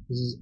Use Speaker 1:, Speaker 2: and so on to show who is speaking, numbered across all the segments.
Speaker 1: This is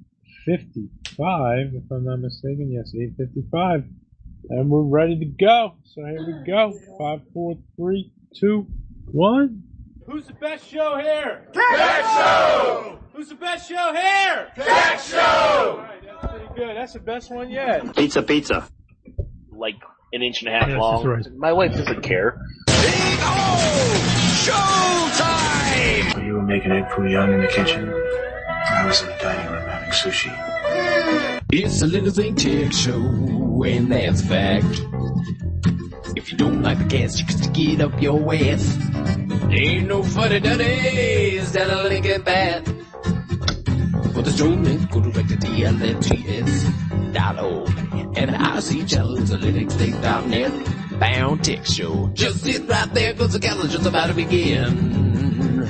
Speaker 1: 8:55, if I'm not mistaken. Yes, 8:55. And we're ready to go. So here we go. 5, 4, 3, 2, 1.
Speaker 2: Who's the best show here?
Speaker 3: Tech Show!
Speaker 2: Who's the best show here?
Speaker 3: Tech Show!
Speaker 2: Alright, that's pretty good. That's the best one yet.
Speaker 4: Pizza. Like an inch and a half long.
Speaker 1: Right.
Speaker 4: My wife doesn't care.
Speaker 3: Big O! Showtime!
Speaker 5: You were making egg foo young in the kitchen. I was in the dining room having sushi.
Speaker 6: It's a little thing tech show, and that's a fact. If you don't like the cast, you can stick it up your ass. Ain't no funny duddies down a Lincoln Path. For the streaming, go direct to TLFGS.org. And the IC channel is a linuxthing.net. Bound tech show. Just sit right there, cause the calendar just about to begin.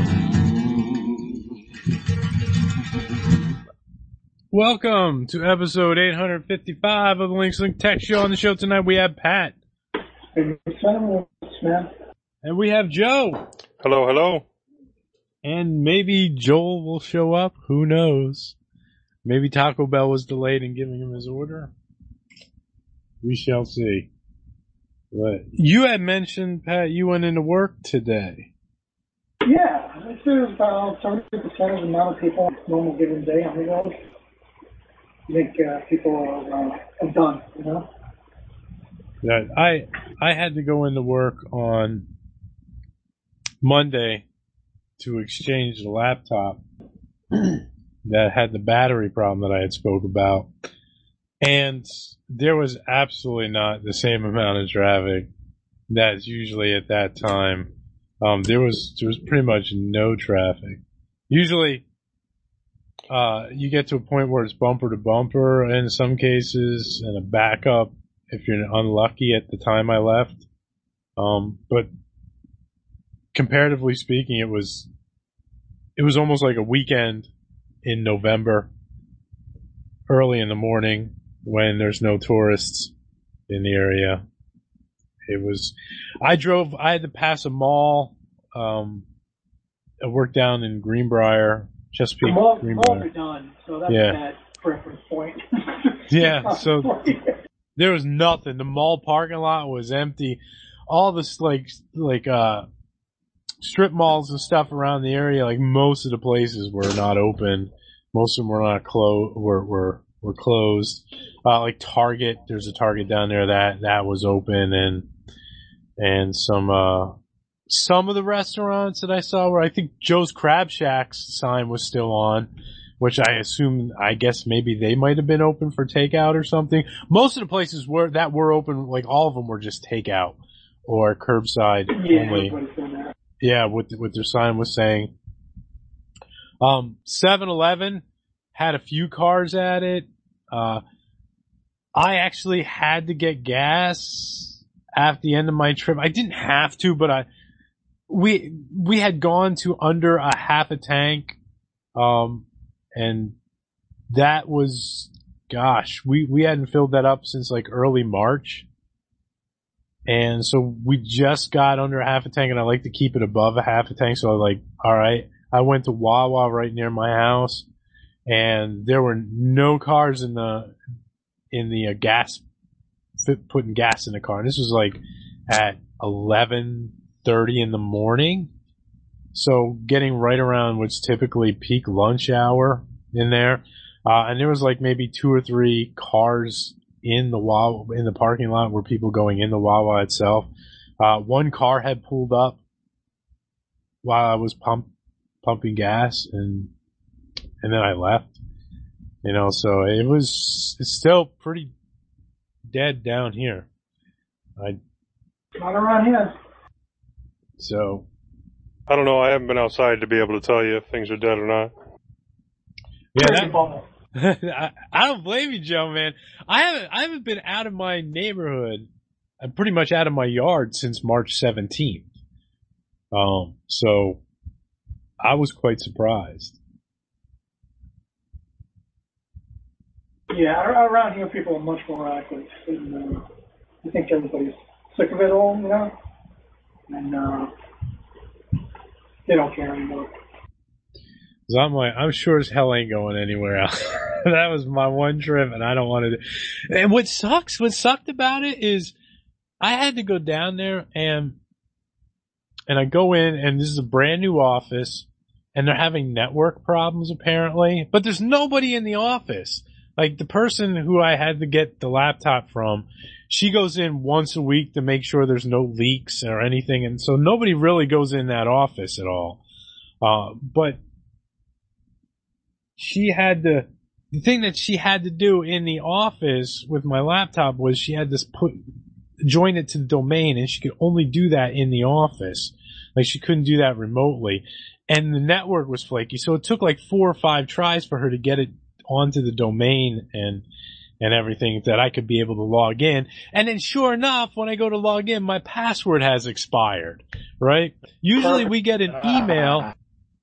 Speaker 1: Welcome to episode 855 of the Links Link Tech Show. On the show tonight we have Pat.
Speaker 7: Man.
Speaker 1: And we have Joe.
Speaker 2: Hello.
Speaker 1: And maybe Joel will show up. Who knows? Maybe Taco Bell was delayed in giving him his order. We shall see. But you had mentioned, Pat, you went into work today.
Speaker 7: Yeah, this is about 30% of the amount of people on a normal given day on the road. I think people are done, you know?
Speaker 1: That I had to go into work on Monday to exchange the laptop that had the battery problem that I had spoke about. And there was absolutely not the same amount of traffic that's usually at that time. There was pretty much no traffic. Usually, you get to a point where it's bumper to bumper in some cases and a backup if you're unlucky at the time I left. But comparatively speaking, it was almost like a weekend in November, early in the morning when there's no tourists in the area. I had to pass a mall. I worked down in Greenbrier, Chesapeake.
Speaker 7: The malls
Speaker 1: Greenbrier.
Speaker 7: are done, so that's a bad preference point.
Speaker 1: Yeah, so there was nothing. The mall parking lot was empty. All this strip malls and stuff around the area, like most of the places were not open. Most of them were not were closed. Like Target, there's a Target down there that was open, and some of the restaurants that I saw where I think Joe's Crab Shack's sign was still on, which I guess maybe they might have been open for takeout or something. Most of the places were open, like all of them were just takeout or curbside only. Yeah, what their sign was saying. 7-Eleven had a few cars at it. I actually had to get gas at the end of my trip. I didn't have to, but we had gone to under a half a tank, and that was, we hadn't filled that up since like early March. And so we just got under a half a tank, and I like to keep it above a half a tank. So I was like, all right. I went to Wawa right near my house, and there were no cars in the gas, putting gas in the car. And this was like at 11:30 in the morning. So getting right around what's typically peak lunch hour in there. And there was like maybe 2 or 3 cars in the Wawa, in the parking lot where people going in the Wawa itself. One car had pulled up while I was pumping gas, and then I left. You know, so it's still pretty dead down here.
Speaker 7: Not around here.
Speaker 1: So
Speaker 2: I don't know. I haven't been outside to be able to tell you if things are dead or not.
Speaker 1: yeah, I don't blame you, Joe, man. I haven't been out of my neighborhood. I'm pretty much out of my yard since March 17th. So I was quite surprised.
Speaker 7: Yeah, around here people are much more active. And, I think everybody's sick of it all, you know? And they don't care anymore.
Speaker 1: Cause I'm like, I'm sure as hell ain't going anywhere else. That was my one trip and I don't want to. And what sucked about it is I had to go down there and I go in and this is a brand new office and they're having network problems apparently, but there's nobody in the office. Like the person who I had to get the laptop from, she goes in once a week to make sure there's no leaks or anything. And so nobody really goes in that office at all. But the thing that she had to do in the office with my laptop was she had to join it to the domain, and she could only do that in the office. Like she couldn't do that remotely. And the network was flaky, so it took like 4 or 5 tries for her to get it onto the domain and everything that I could be able to log in. And then sure enough, when I go to log in, my password has expired, right? Usually we get an email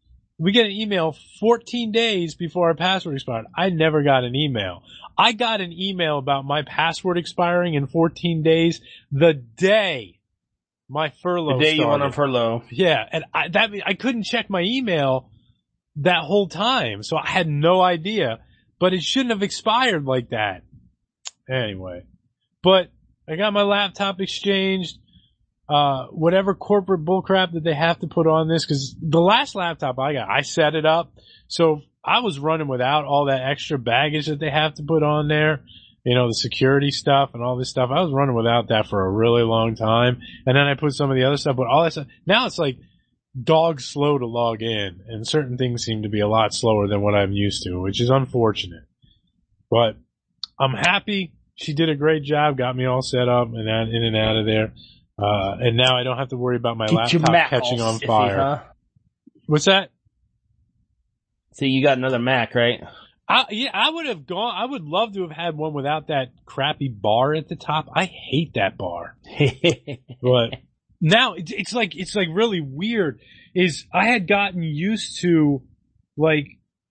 Speaker 1: 14 days before our password expired. I never got an email. I got an email about my password expiring in 14 days the day my furlough started.
Speaker 8: The day you went on furlough.
Speaker 1: Yeah, and I couldn't check my email that whole time, so I had no idea. But it shouldn't have expired like that. Anyway. But I got my laptop exchanged. Whatever corporate bullcrap that they have to put on this, because the last laptop I set it up, so I was running without all that extra baggage that they have to put on there, you know, the security stuff and all this stuff. I was running without that for a really long time, and then I put some of the other stuff, but all that stuff, now it's like dog slow to log in, and certain things seem to be a lot slower than what I'm used to, which is unfortunate. But I'm happy. She did a great job, got me all set up and in and out of there. And now I don't have to worry about my laptop catching on fire. Huh? What's that?
Speaker 8: So you got another Mac, right?
Speaker 1: I would have gone. I would love to have had one without that crappy bar at the top. I hate that bar. But now it's like really weird. Is I had gotten used to like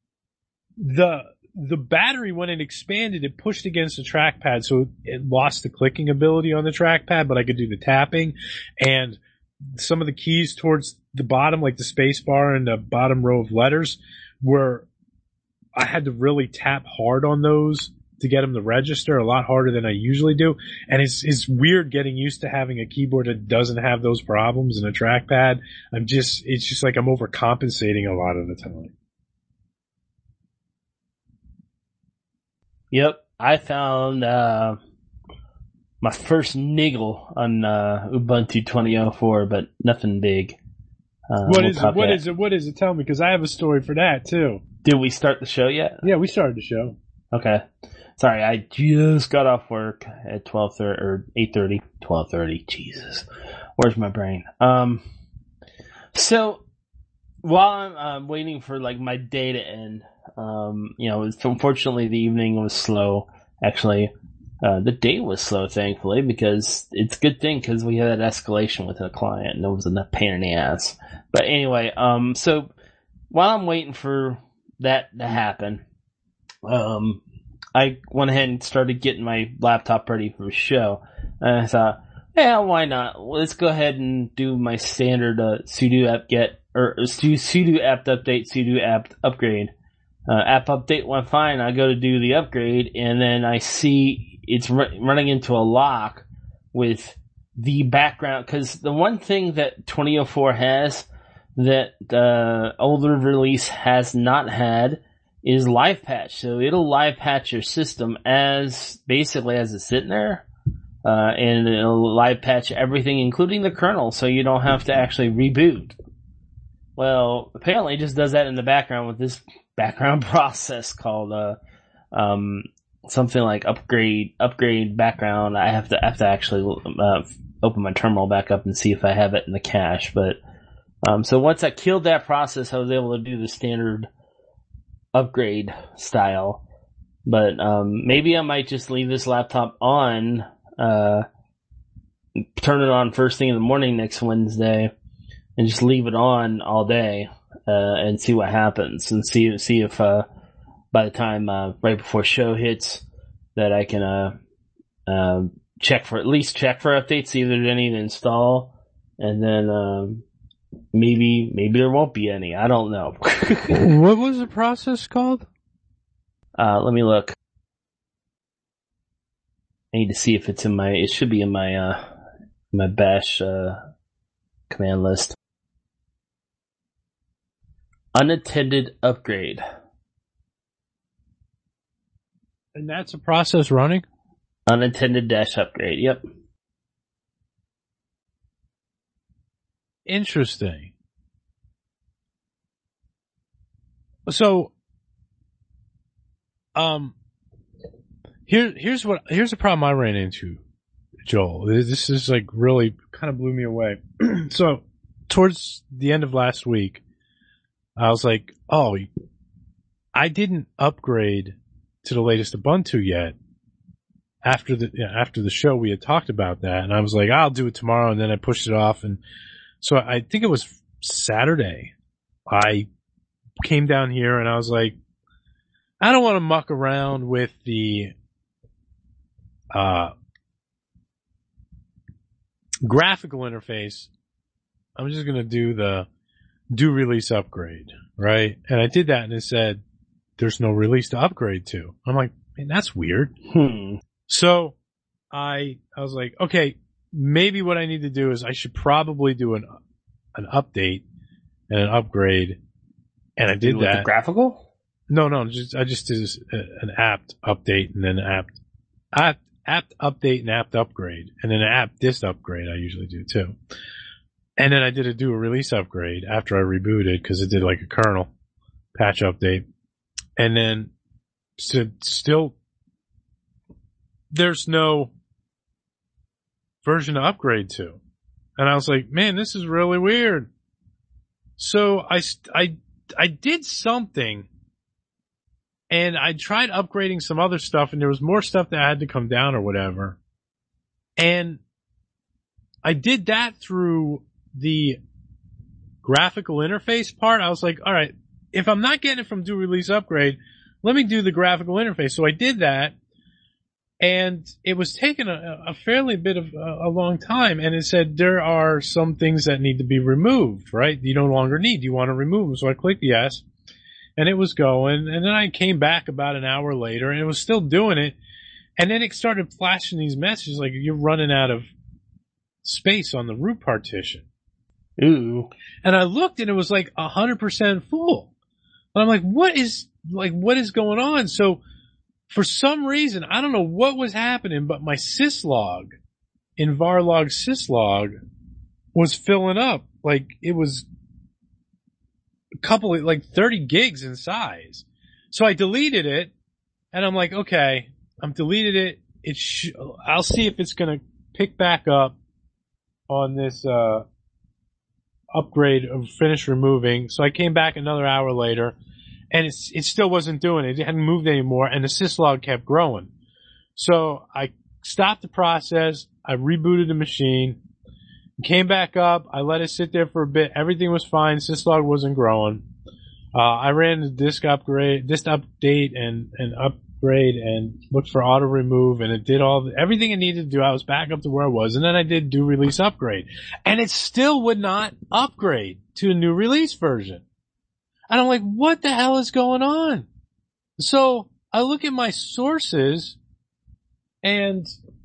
Speaker 1: the battery when it expanded, it pushed against the trackpad, so it lost the clicking ability on the trackpad, but I could do the tapping. And some of the keys towards the bottom, like the space bar and the bottom row of letters, I had to really tap hard on those to get them to register, a lot harder than I usually do. And it's weird getting used to having a keyboard that doesn't have those problems and a trackpad. It's just like I'm overcompensating a lot of the time.
Speaker 8: Yep, I found my first niggle on Ubuntu 20.04, but nothing big.
Speaker 1: What is it? Tell me, because I have a story for that too.
Speaker 8: Did we start the show yet?
Speaker 1: Yeah, we started the show.
Speaker 8: Okay. Sorry, I just got off work at 12:30 or 8:30. 12:30. Jesus, where's my brain? So while I'm waiting for like my day to end. Unfortunately the evening was slow. Actually, the day was slow, thankfully, because it's a good thing because we had that escalation with a client and it was a pain in the ass. But anyway, so while I'm waiting for that to happen, I went ahead and started getting my laptop ready for the show. And I thought, yeah, why not? Let's go ahead and do my standard sudo apt-get, or sudo apt-update, sudo apt-upgrade. App update went fine. I go to do the upgrade, and then I see it's running into a lock with the background. Because the one thing that 20.04 has that the older release has not had is live patch. So it'll live patch your system as it's sitting there, and it'll live patch everything, including the kernel, so you don't have to actually reboot. Well, apparently it just does that in the background with this background process called something like upgrade background. I have to actually open my terminal back up and see if I have it in the cache. But so once I killed that process, I was able to do the standard upgrade style. But maybe I might just leave this laptop on, turn it on first thing in the morning next Wednesday, and just leave it on all day. And see what happens, and see if by the time right before show hits that I can check for updates, see if there's any to install, and then Maybe there won't be any. I don't know.
Speaker 1: What was the process called?
Speaker 8: Let me look. I need to see if it's it should be in my bash, command list. Unattended upgrade.
Speaker 1: And that's a process running?
Speaker 8: Unattended dash upgrade, yep.
Speaker 1: Interesting. So, here's a problem I ran into, Joel. This is like really kind of blew me away. So, towards the end of last week, I was like, oh, I didn't upgrade to the latest Ubuntu yet. After the show, we had talked about that, and I was like, I'll do it tomorrow, and then I pushed it off, and so I think it was Saturday. I came down here and I was like, I don't want to muck around with the graphical interface. I'm just going to do release upgrade, right? And I did that and it said, there's no release to upgrade to. I'm like, man, that's weird. So I was like, okay, maybe what I need to do is I should probably do an update and an upgrade. And I did
Speaker 8: with
Speaker 1: that.
Speaker 8: The graphical?
Speaker 1: No, I just did an apt update and then an apt update and apt upgrade. And then an apt dist upgrade I usually do too. And then I did do a release upgrade after I rebooted because it did like a kernel patch update. And then still there's no version to upgrade to. And I was like, man, this is really weird. So I did something and I tried upgrading some other stuff and there was more stuff that had to come down or whatever. And I did that through the graphical interface part. I was like, all right, if I'm not getting it from do release upgrade, let me do the graphical interface. So I did that. And it was taking a fairly bit of a long time, and it said there are some things that need to be removed, right? You no longer need. You want to remove them. So I clicked yes, and it was going. And then I came back about an hour later, and it was still doing it. And then it started flashing these messages like you're running out of space on the root partition.
Speaker 8: Ooh.
Speaker 1: And I looked, and it was like 100% full. And I'm like, what is going on? So for some reason, I don't know what was happening, but my syslog in varlog syslog was filling up. Like it was a couple of, like 30 gigs in size. So I deleted it and I'm like, okay, I'm deleted it. I'll see if it's going to pick back up on this, upgrade of finish removing. So I came back another hour later. And it still wasn't doing it. It hadn't moved anymore, and the syslog kept growing. So I stopped the process. I rebooted the machine. Came back up. I let it sit there for a bit. Everything was fine. Syslog wasn't growing. I ran the disk update and upgrade and looked for auto remove, and it did everything it needed to do. I was back up to where I was, and then I did do release upgrade, and it still would not upgrade to a new release version. And I'm like, what the hell is going on? So I look at my sources and,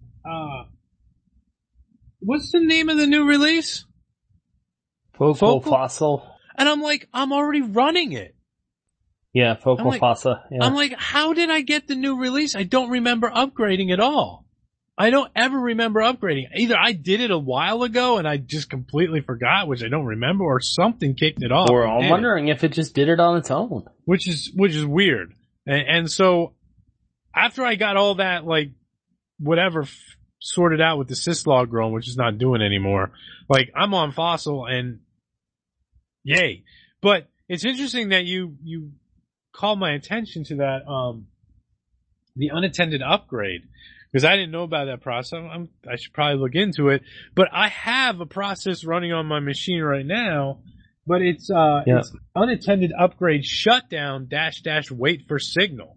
Speaker 1: what's the name of the new release?
Speaker 8: Focal Fossil.
Speaker 1: And I'm like, I'm already running it.
Speaker 8: Yeah, Focal Fossil. Yeah.
Speaker 1: I'm like, how did I get the new release? I don't remember upgrading at all. I don't ever remember upgrading. Either I did it a while ago and I just completely forgot, which I don't remember, or something kicked it off.
Speaker 8: Or I'm wondering if it just did it on its own.
Speaker 1: Which is weird. And so after I got all that, like, whatever sorted out with the syslog growing, which is not doing anymore, like, I'm on Fossil and yay. But it's interesting that you called my attention to that, the unattended upgrade. Because I didn't know about that process. I should probably look into it. But I have a process running on my machine right now. But it's unattended upgrade shutdown -- wait for signal.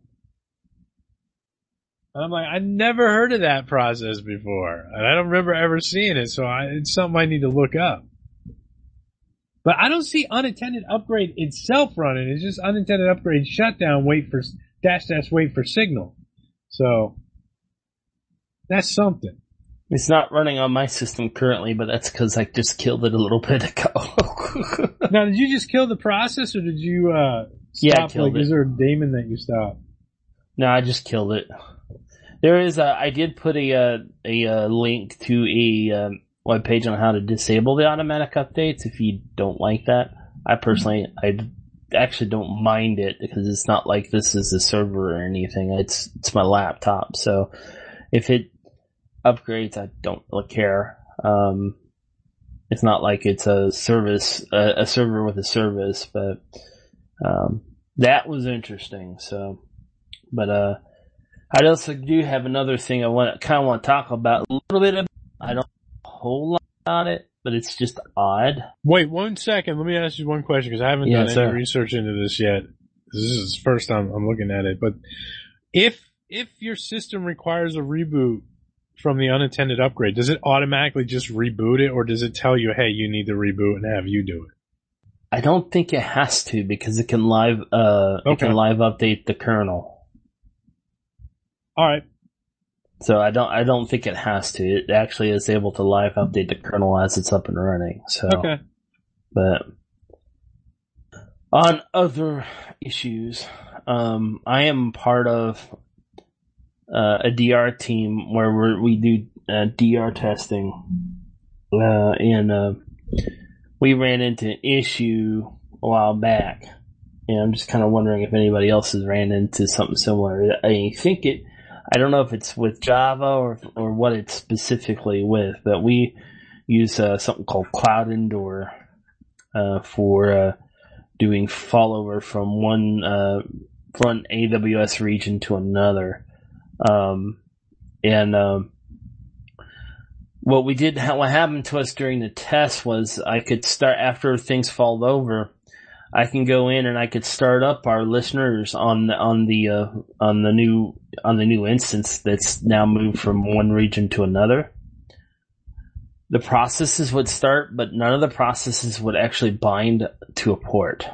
Speaker 1: And I'm like, I never heard of that process before. And I don't remember ever seeing it. So it's something I need to look up. But I don't see unattended upgrade itself running. It's just unattended upgrade shutdown, wait for wait for signal. So that's something.
Speaker 8: It's not running on my system currently, but that's because I just killed it a little bit ago.
Speaker 1: Now, did you just kill the process, or did you stop?
Speaker 8: Yeah, I killed it.
Speaker 1: Is there a daemon that you stopped?
Speaker 8: No, I just killed it. There is I did put a link to a web page on how to disable the automatic updates if you don't like that. I actually don't mind it because it's not like this is a server or anything. It's my laptop, so if it upgrades, I don't really care. It's not like it's a service, a server with a service, but that was interesting. So, but I also do have another thing I want to talk about a little bit. I don't know a whole lot about it, but it's just odd.
Speaker 1: Wait 1 second. Let me ask you one question because I haven't done any research into this yet. This is the first time I'm looking at it. But if your system requires a reboot from the unattended upgrade, does it automatically just reboot it, or does it tell you, hey, you need to reboot and have you do it?
Speaker 8: I don't think it has to because it can live update the kernel.
Speaker 1: All right.
Speaker 8: So I don't think it has to. It actually is able to live update the kernel as it's up and running. So,
Speaker 1: okay.
Speaker 8: But on other issues, I am part of a DR team where we do DR testing, and we ran into an issue a while back, and I'm just kind of wondering if anybody else has ran into something similar. I don't know if it's with Java or what it's specifically with, but we use something called Cloud Indoor for doing fallover from one AWS region to another. What happened to us during the test was I could start, after things fall over, I can go in and I could start up our listeners on the new instance that's now moved from one region to another. The processes would start, but none of the processes would actually bind to a port.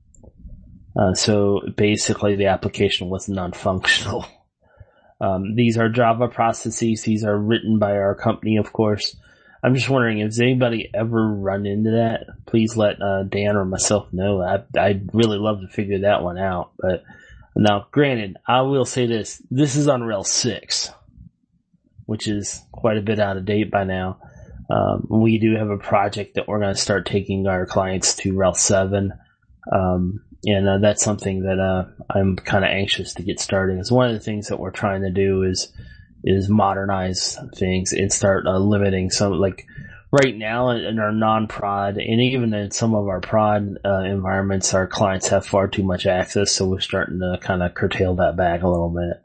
Speaker 8: So basically the application was non-functional. These are Java processes. These are written by our company, of course. I'm just wondering, has anybody ever run into that? Please let Dan or myself know. I'd really love to figure that one out. But now, granted, I will say this. This is on RHEL 6, which is quite a bit out of date by now. We do have a project that we're going to start taking our clients to RHEL 7. And that's something that I'm kind of anxious to get started. It's one of the things that we're trying to do is modernize things and start limiting some, like right now in our non-prod and even in some of our prod environments, our clients have far too much access, so we're starting to kind of curtail that back a little bit.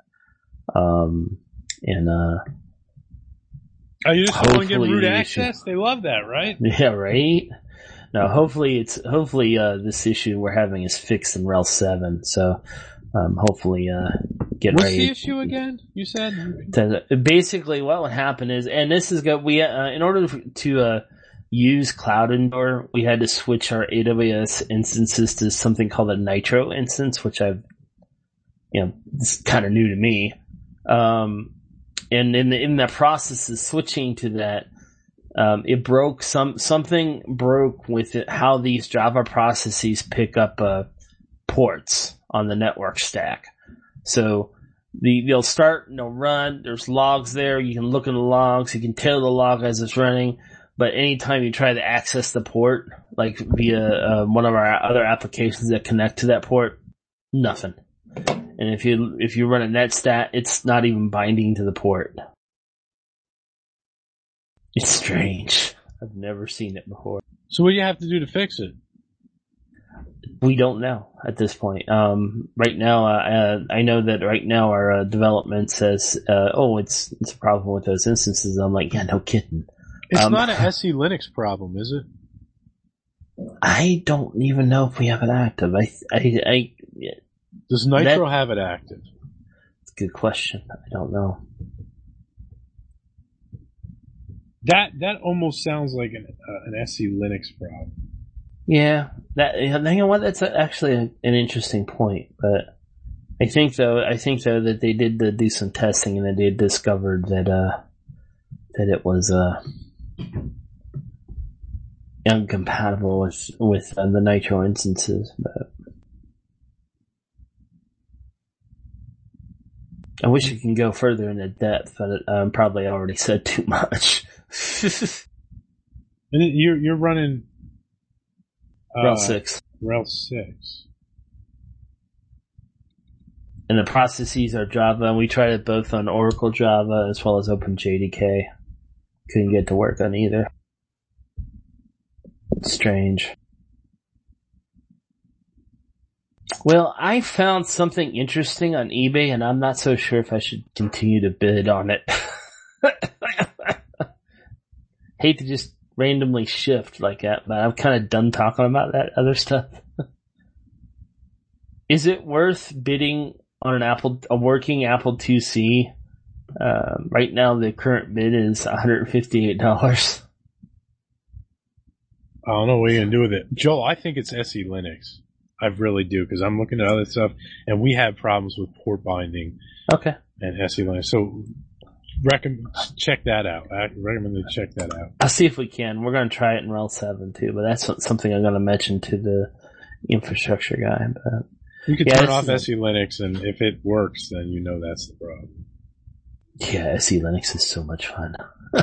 Speaker 1: Are you just want to give root access? They love that, right?
Speaker 8: Yeah, right. Now, hopefully this issue we're having is fixed in RHEL 7. So, hopefully, get
Speaker 1: What's
Speaker 8: ready.
Speaker 1: What's the issue again? You said
Speaker 8: basically what would happen is, and this is good. We in order to use Cloud Indoor, we had to switch our AWS instances to something called a Nitro instance, which it's kind of new to me. And in the process of switching to that, it broke something broke with it, how these Java processes pick up ports on the network stack. So they'll start and they'll run. There's logs there. You can look in the logs. You can tail the log as it's running. But anytime you try to access the port, like via one of our other applications that connect to that port, nothing. And if you run a netstat, it's not even binding to the port. It's strange. I've never seen it before.
Speaker 1: So what do you have to do to fix it?
Speaker 8: We don't know at this point. Right now, I know that right now our development says, it's a problem with those instances. I'm like, yeah, no kidding.
Speaker 1: It's not an SE Linux problem, is it?
Speaker 8: I don't even know if we have it active.
Speaker 1: Does Nitro have it active?
Speaker 8: It's a good question. I don't know.
Speaker 1: That almost sounds like an SE Linux problem.
Speaker 8: Yeah, you know what? That's actually an interesting point. But I think though that they did do some testing and that they discovered that it was incompatible with the Nitro instances. But I wish we can go further into depth, but I probably already said too much.
Speaker 1: And you're running
Speaker 8: Rel 6.
Speaker 1: Rel 6.
Speaker 8: And the processes are Java, and we tried it both on Oracle Java as well as OpenJDK. Couldn't get to work on either. It's strange. Well, I found something interesting on eBay, and I'm not so sure if I should continue to bid on it. Hate to just randomly shift like that, but I'm kind of done talking about that other stuff. Is it worth bidding on a working Apple IIc? Right now, the current bid is $158.
Speaker 1: I don't know what you're going to do with it. Joel, I think it's SE Linux. I really do, because I'm looking at other stuff, and we have problems with port binding.
Speaker 8: Okay.
Speaker 1: And SE Linux. So, check that out. I recommend you check that out.
Speaker 8: I'll see if we can. We're going to try it in Rel 7 too, but that's something I'm going to mention to the infrastructure guy. But
Speaker 1: you can turn off SE Linux, and if it works, then you know that's the problem.
Speaker 8: Yeah, SE Linux is so much fun.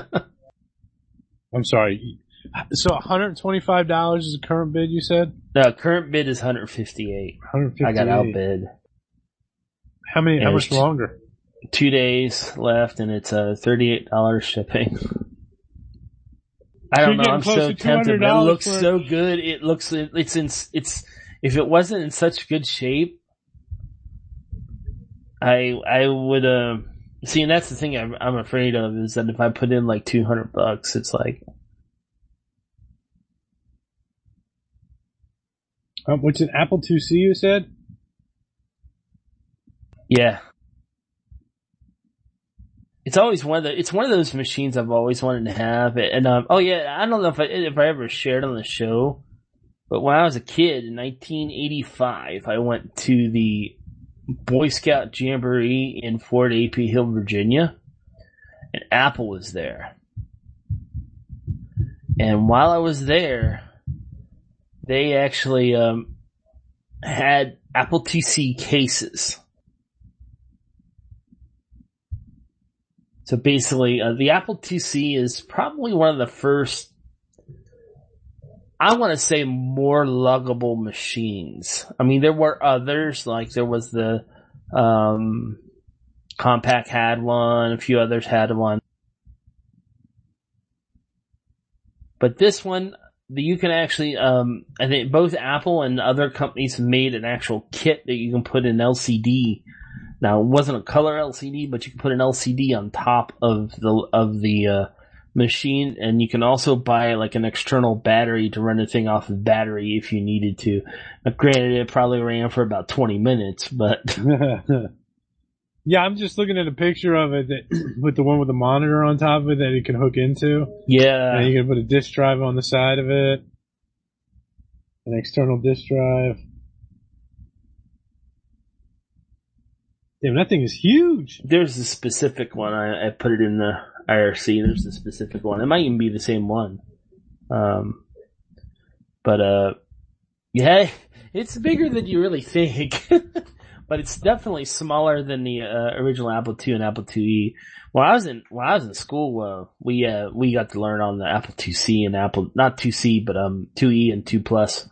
Speaker 1: I'm sorry. So $125 is the current bid, you said?
Speaker 8: No, current bid is $158. I got outbid.
Speaker 1: How much longer?
Speaker 8: 2 days left, and it's $38 shipping. I don't know. I'm so tempted. But it looks so good. It's if it wasn't in such good shape, I would see. And that's the thing I'm afraid of, is that if I put in like $200, it's like.
Speaker 1: What's an Apple IIc, you said?
Speaker 8: Yeah. It's always it's one of those machines I've always wanted to have. And, oh yeah, I don't know if I ever shared on the show, but when I was a kid in 1985, I went to the Boy Scout Jamboree in Fort A.P. Hill, Virginia, and Apple was there. And while I was there, they actually had Apple IIc cases. So basically, the Apple IIc is probably one of the first, I want to say, more luggable machines. I mean, there were others, like there was the Compaq had one, a few others had one. But this one, you can actually, I think both Apple and other companies made an actual kit that you can put in LCD. Now, it wasn't a color LCD, but you can put an LCD on top of the machine, and you can also buy like an external battery to run the thing off of battery if you needed to. Now, granted, it probably ran for about 20 minutes, but.
Speaker 1: Yeah, I'm just looking at a picture of it with the one with the monitor on top of it that you can hook into.
Speaker 8: Yeah.
Speaker 1: And you can put a disk drive on the side of it. An external disk drive. Damn, that thing is huge.
Speaker 8: There's a specific one. I put it in the IRC. There's a specific one. It might even be the same one. Yeah, it's bigger than you really think. But it's definitely smaller than the original Apple II and Apple IIe. When I was in school, we got to learn on the Apple IIc and not 2C, but 2E and 2 Plus.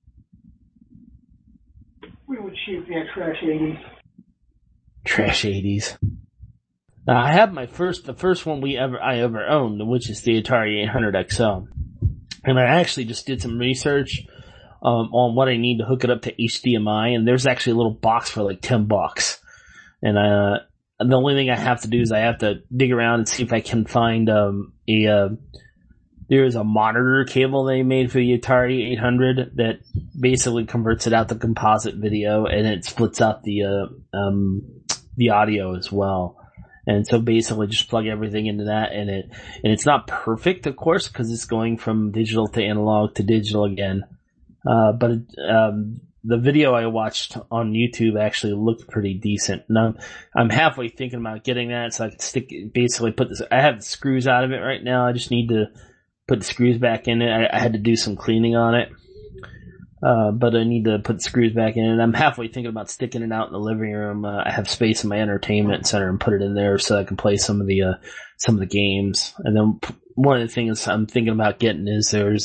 Speaker 7: We would shoot the trash 80s.
Speaker 8: Trash 80s. Now, I have the first one I ever owned, which is the Atari 800 XL. And I actually just did some research on what I need to hook it up to HDMI, and there's actually a little box for like $10. And the only thing I have to do is I have to dig around and see if I can find there is a monitor cable they made for the Atari 800 that basically converts it out to composite video, and it splits out the audio as well. And so basically just plug everything into that, and it's not perfect, of course, because it's going from digital to analog to digital again. But the video I watched on YouTube actually looked pretty decent. And I'm halfway thinking about getting that so I can basically put this. I have the screws out of it right now. I just need to put the screws back in it. I had to do some cleaning on it. But I need to put the screws back in it. I'm halfway thinking about sticking it out in the living room. I have space in my entertainment center and put it in there so I can play some of the games. And then one of the things I'm thinking about getting is there's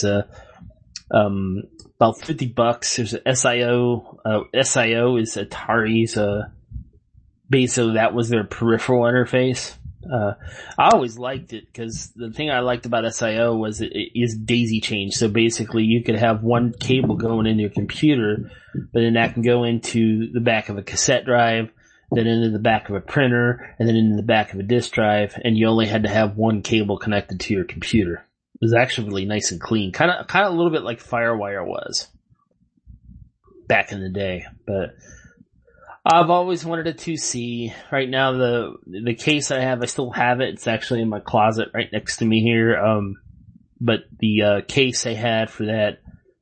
Speaker 8: about $50. There's an SIO. SIO is Atari's, basically that was their peripheral interface. I always liked it because the thing I liked about SIO was it is daisy chain. So basically you could have one cable going into your computer, but then that can go into the back of a cassette drive, then into the back of a printer, and then into the back of a disk drive, and you only had to have one cable connected to your computer. It was actually really nice and clean. Kind of a little bit like FireWire was back in the day, but I've always wanted a 2C. Right now, the case I have, I still have it. It's actually in my closet right next to me here. But the case I had for that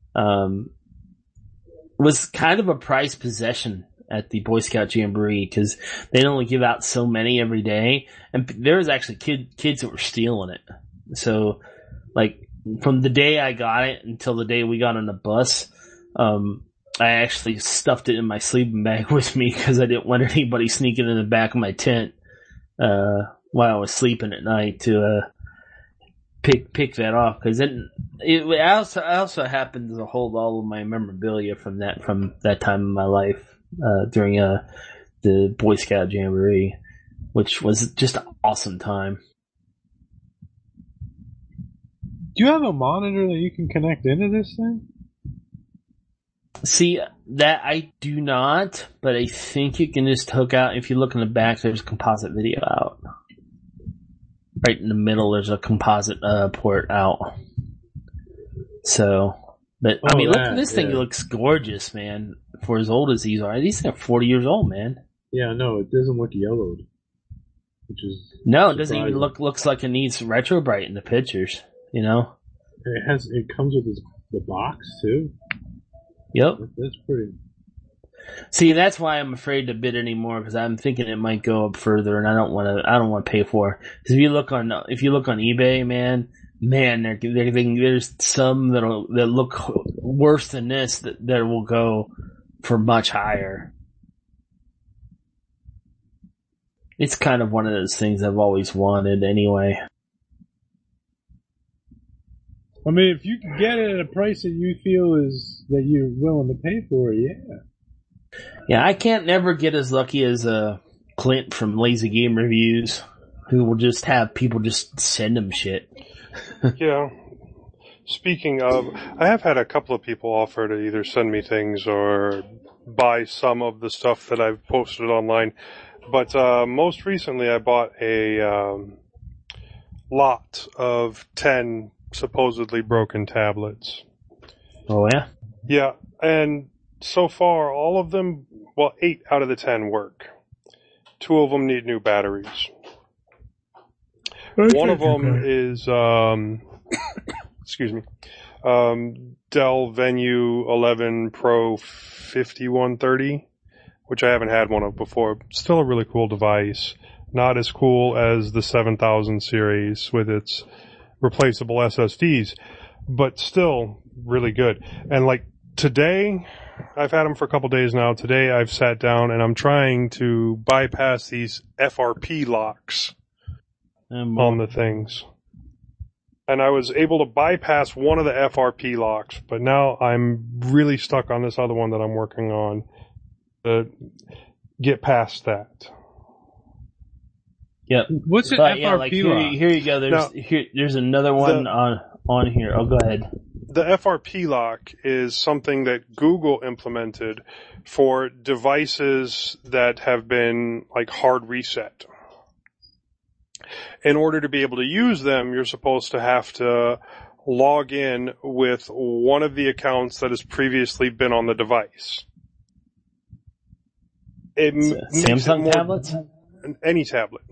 Speaker 8: was kind of a prized possession at the Boy Scout Jamboree because they only give out so many every day, and there was actually kids that were stealing it. So, like from the day I got it until the day we got on the bus, I actually stuffed it in my sleeping bag with me because I didn't want anybody sneaking in the back of my tent while I was sleeping at night to pick that off. Because I also happened to hold all of my memorabilia from that time in my life during the Boy Scout Jamboree, which was just an awesome time.
Speaker 1: Do you have a monitor that you can connect into this thing?
Speaker 8: See, that I do not, but I think you can just hook out. If you look in the back, there's a composite video out. Right in the middle, there's a composite port out. So, but I mean, look at this thing. It looks gorgeous, man. For as old as these are, these things are 40 years old, man.
Speaker 1: Yeah, no, it doesn't look yellowed, which is
Speaker 8: no, it doesn't even looks like it needs retro bright in the pictures. You know,
Speaker 1: it comes with the box too.
Speaker 8: Yep.
Speaker 1: That's pretty.
Speaker 8: See, that's why I'm afraid to bid anymore because I'm thinking it might go up further, and I don't want to pay for it. Because if you look on eBay, man, there's some that look worse than this that will go for much higher. It's kind of one of those things I've always wanted, anyway.
Speaker 1: I mean, if you can get it at a price that you feel is that you're willing to pay for it, yeah.
Speaker 8: Yeah, I can't never get as lucky as Clint from Lazy Game Reviews, who will just have people just send him shit.
Speaker 2: Yeah. Speaking of, I have had a couple of people offer to either send me things or buy some of the stuff that I've posted online. But most recently I bought a lot of 10 supposedly broken tablets.
Speaker 8: Oh, yeah?
Speaker 2: Yeah, and so far, all of them, 8 out of the 10 work. 2 of them need new batteries. One of them is, excuse me, Dell Venue 11 Pro 5130, which I haven't had one of before. Still a really cool device. Not as cool as the 7000 series with its replaceable SSDs, but still really good. And like today, I've had them for a couple days now. Today I've sat down and I'm trying to bypass these FRP locks on the things. And I was able to bypass one of the FRP locks, but now I'm really stuck on this other one that I'm working on to get past that.
Speaker 8: Yep.
Speaker 1: What's an FRP lock?
Speaker 8: Here you go. There's another one on here. Oh, go ahead.
Speaker 2: The FRP lock is something that Google implemented for devices that have been like hard reset. In order to be able to use them, you're supposed to have to log in with one of the accounts that has previously been on the device.
Speaker 8: Samsung tablets?
Speaker 2: Any tablet.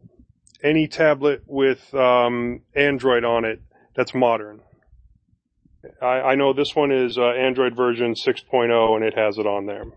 Speaker 2: Any tablet with Android on it that's modern. I know this one is Android version 6.0, and it has it on there.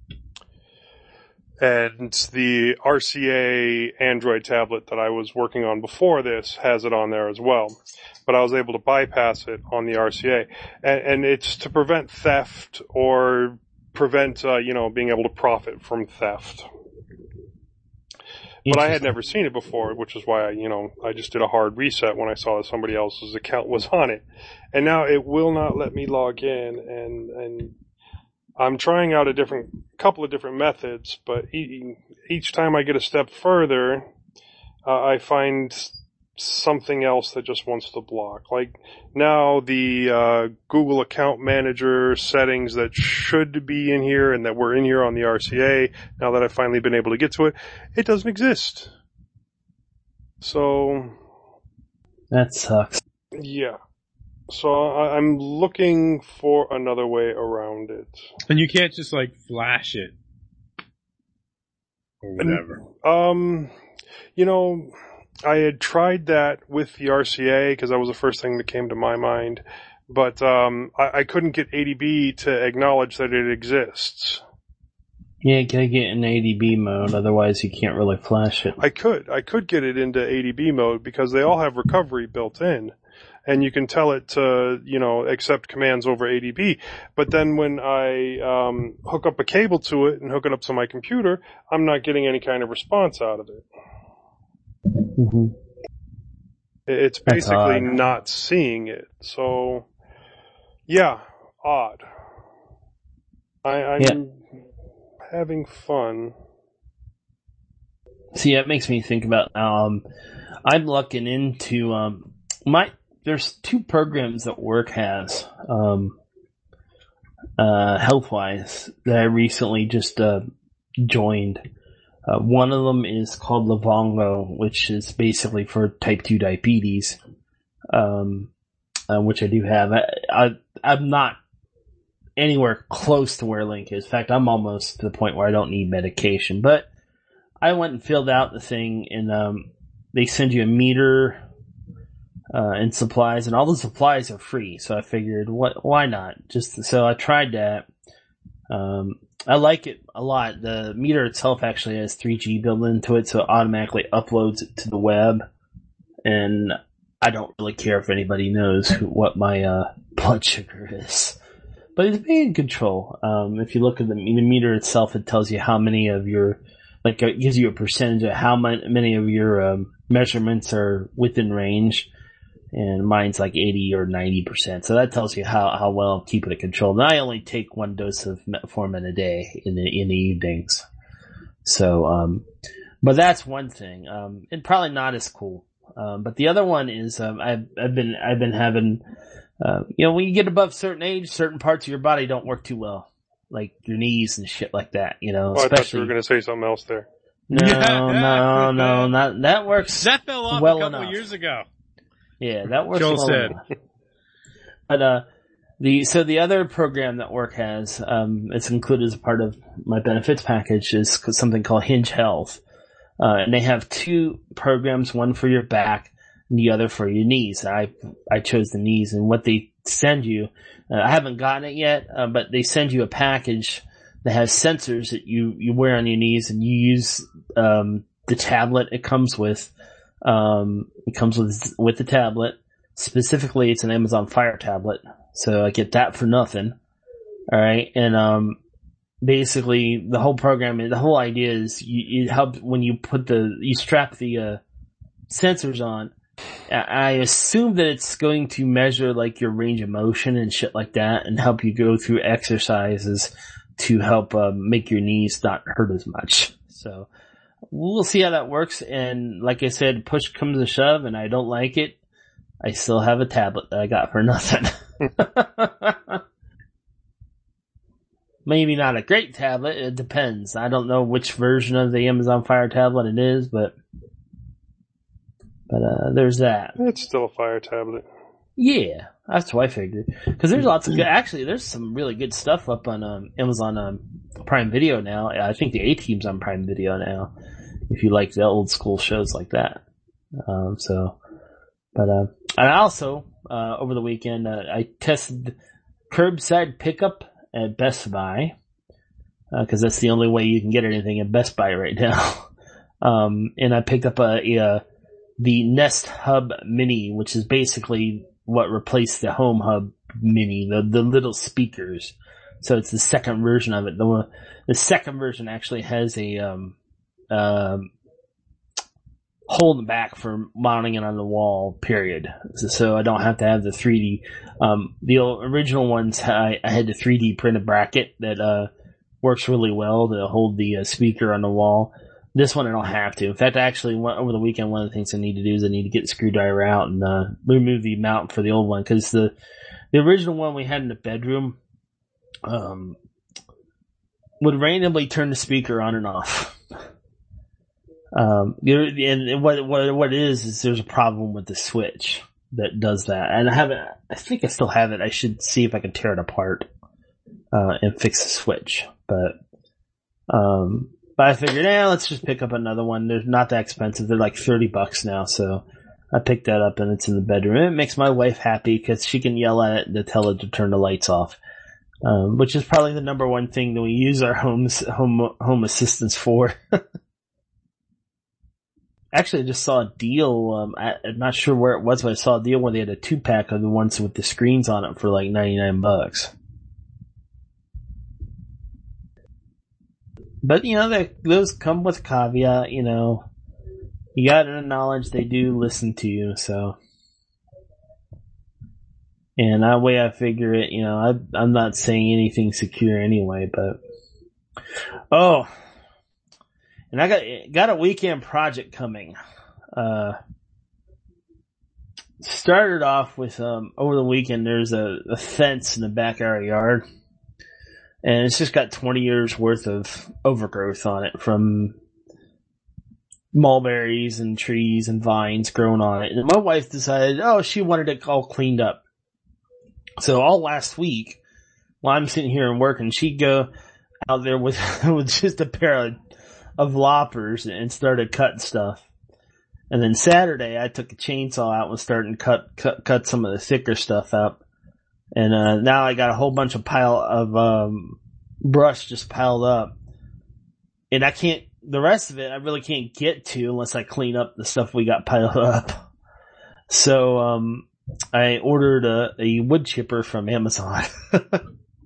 Speaker 2: And the RCA Android tablet that I was working on before this has it on there as well. But I was able to bypass it on the RCA. And it's to prevent theft or prevent, being able to profit from theft. But I had never seen it before, which is why I just did a hard reset when I saw that somebody else's account was on it. And now it will not let me log in, and I'm trying out a couple of different methods, but each time I get a step further, I find something else that just wants to block. Like now the Google Account Manager settings that should be in here and that were in here on the RCA, now that I've finally been able to get to it, it doesn't exist. So
Speaker 8: that sucks.
Speaker 2: Yeah. So I'm looking for another way around it.
Speaker 1: And you can't just flash it or whatever.
Speaker 2: I had tried that with the RCA because that was the first thing that came to my mind, but I couldn't get ADB to acknowledge that it exists.
Speaker 8: Yeah, you gotta get in ADB mode, otherwise you can't really flash it.
Speaker 2: I could get it into ADB mode because they all have recovery built in. And you can tell it to, accept commands over ADB. But then when I hook up a cable to it and hook it up to my computer, I'm not getting any kind of response out of it.
Speaker 8: Mm-hmm.
Speaker 2: It's basically not seeing it. So, yeah, odd. I'm having fun.
Speaker 8: See, that makes me think about, I'm looking into, there's two programs that Work has, health-wise, that I recently just joined. One of them is called Livongo, which is basically for type 2 diabetes, which I do have. I'm not anywhere close to where Link is. In fact, I'm almost to the point where I don't need medication. But I went and filled out the thing, and they send you a meter and supplies, and all the supplies are free. So I figured, why not? So I tried that. I like it a lot. The meter itself actually has 3G built into it, so it automatically uploads it to the web. And I don't really care if anybody knows what my blood sugar is. But it's being in control. If you look at the meter itself, it tells you how many of your, it gives you a percentage of how many of your measurements are within range. And mine's 80 or 90%. So that tells you how well I'm keeping it controlled. And I only take one dose of metformin a day in the evenings. So, but that's one thing. And probably not as cool. But the other one is, I've been having, when you get above a certain age, certain parts of your body don't work too well. Like your knees and shit like that,
Speaker 2: Oh, I thought you were going to say something else there.
Speaker 8: No, that works.
Speaker 1: That fell off
Speaker 8: well
Speaker 1: a couple
Speaker 8: enough.
Speaker 1: of years ago.
Speaker 8: Yeah, that works.
Speaker 1: Joel
Speaker 8: well
Speaker 1: said.
Speaker 8: enough. But the other program that Work has, it's included as a part of my benefits package, is something called Hinge Health, and they have two programs, one for your back and the other for your knees. I chose the knees, and what they send you, I haven't gotten it yet, but they send you a package that has sensors that you wear on your knees, and you use the tablet it comes with. It comes with the tablet. Specifically, it's an Amazon Fire tablet, so I get that for nothing. All right, and basically the whole program, the whole idea is you help when you strap the sensors on. I assume that it's going to measure your range of motion and shit like that, and help you go through exercises to help make your knees not hurt as much. So we'll see how that works. And like I said, push comes to shove and I don't like it, I still have a tablet that I got for nothing. Maybe not a great tablet. It depends. I don't know which version of the Amazon Fire tablet it is, but there's that.
Speaker 2: It's still a Fire tablet.
Speaker 8: Yeah, that's what I figured. Because there's lots of good, actually, there's some really good stuff up on Amazon Prime Video now. I think the A-Team's on Prime Video now, if you like the old school shows like that. And I also over the weekend. I tested curbside pickup at Best Buy, because that's the only way you can get anything at Best Buy right now. And I picked up the Nest Hub Mini, which is basically what replaced the Home Hub Mini, the little speakers. So it's the second version of it. The second version actually has a hole in the back for mounting it on the wall, period. So I don't have to have the 3D. The original ones, I had to 3D print a bracket that works really well to hold the speaker on the wall. This one I don't have to. In fact, actually, over the weekend, one of the things I need to do is I need to get the screwdriver out and remove the mount for the old one, because the original one we had in the bedroom would randomly turn the speaker on and off. And what it is there's a problem with the switch that does that. And I think I still have it. I should see if I can tear it apart and fix the switch. But I figured, let's just pick up another one. They're not that expensive. They're like $30 now. So I picked that up and it's in the bedroom. And it makes my wife happy because she can yell at it to tell it to turn the lights off. Which is probably the number one thing that we use our home assistants for. Actually, I just saw a deal. I'm not sure where it was, but I saw a deal where they had a 2-pack of the ones with the screens on it for like $99. But those come with caveat. You gotta acknowledge they do listen to you. So, and that way I figure it. I'm not saying anything secure anyway, but and I got a weekend project coming. Started off with over the weekend. There's a fence in the back of our yard, and it's just got 20 years worth of overgrowth on it from mulberries and trees and vines growing on it. And my wife decided, she wanted it all cleaned up. So all last week, while I'm sitting here and working, she'd go out there with just a pair of loppers and started cutting stuff. And then Saturday, I took a chainsaw out and started cut some of the thicker stuff up. And now I got a whole bunch of brush just piled up. And the rest of it I really can't get to unless I clean up the stuff we got piled up. So I ordered a wood chipper from Amazon.
Speaker 1: A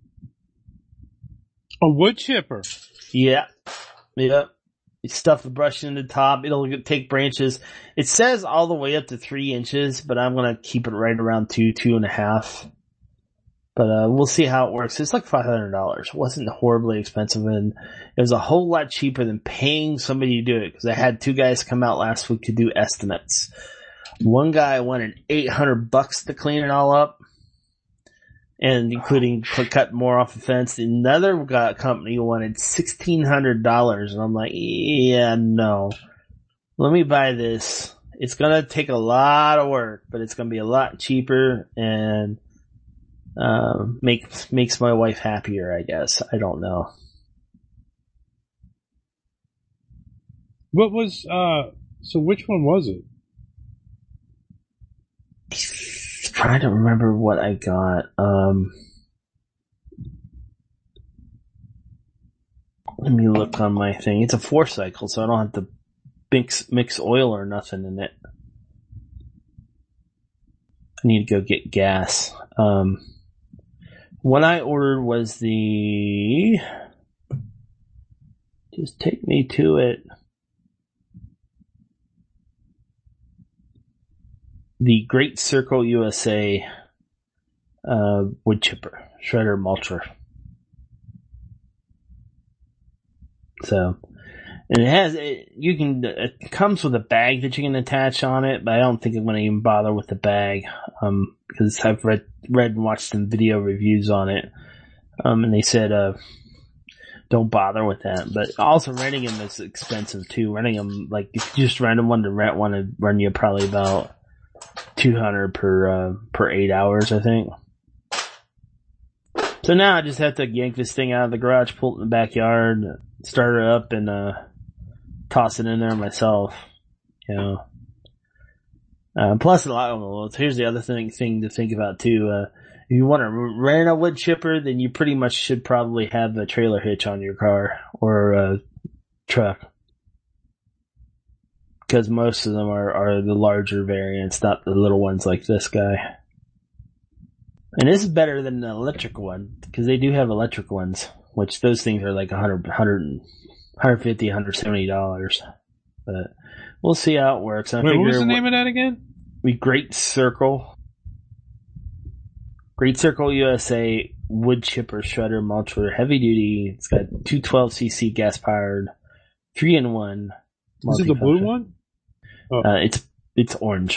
Speaker 1: wood chipper?
Speaker 8: Yeah. Yep. You stuff the brush in the top. It'll take branches. It says all the way up to 3 inches, but I'm going to keep it right around 2.5. But we'll see how it works. It's like $500. It wasn't horribly expensive, and it was a whole lot cheaper than paying somebody to do it, because I had 2 guys come out last week to do estimates. One guy wanted $800 to clean it all up, and including cut more off the fence. Another company wanted $1,600, and I'm like, yeah, no. Let me buy this. It's gonna take a lot of work, but it's gonna be a lot cheaper, and makes my wife happier, I guess. I don't know.
Speaker 1: What was so which one was it?
Speaker 8: Trying to remember what I got. Let me look on my thing. It's a 4-cycle, so I don't have to mix oil or nothing in it. I need to go get gas. What I ordered was just take me to it. The Great Circle USA wood chipper, shredder mulcher. So, and it comes with a bag that you can attach on it, but I don't think I'm going to even bother with the bag, because I've read and watched some video reviews on it, and they said, don't bother with that. But also renting them is expensive too. Renting them, like, if you just rent one to rent one, it'd run you probably about $200 per 8 hours, I think. So now I just have to yank this thing out of the garage, pull it in the backyard, start it up, and, toss it in there myself, Plus, a lot. Well, here's the other thing to think about too. If you want to rent a wood chipper, then you pretty much should probably have a trailer hitch on your car or a truck, because most of them are the larger variants, not the little ones like this guy. And this is better than the electric one, because they do have electric ones, which those things are like $150, $170. But we'll see how it works.
Speaker 1: Wait, what was the name of that again?
Speaker 8: Great Circle. Great Circle USA wood chipper shredder mulcher, heavy duty. It's got 212cc gas powered, 3-in-1.
Speaker 1: Is it the blue one?
Speaker 8: Oh. It's orange.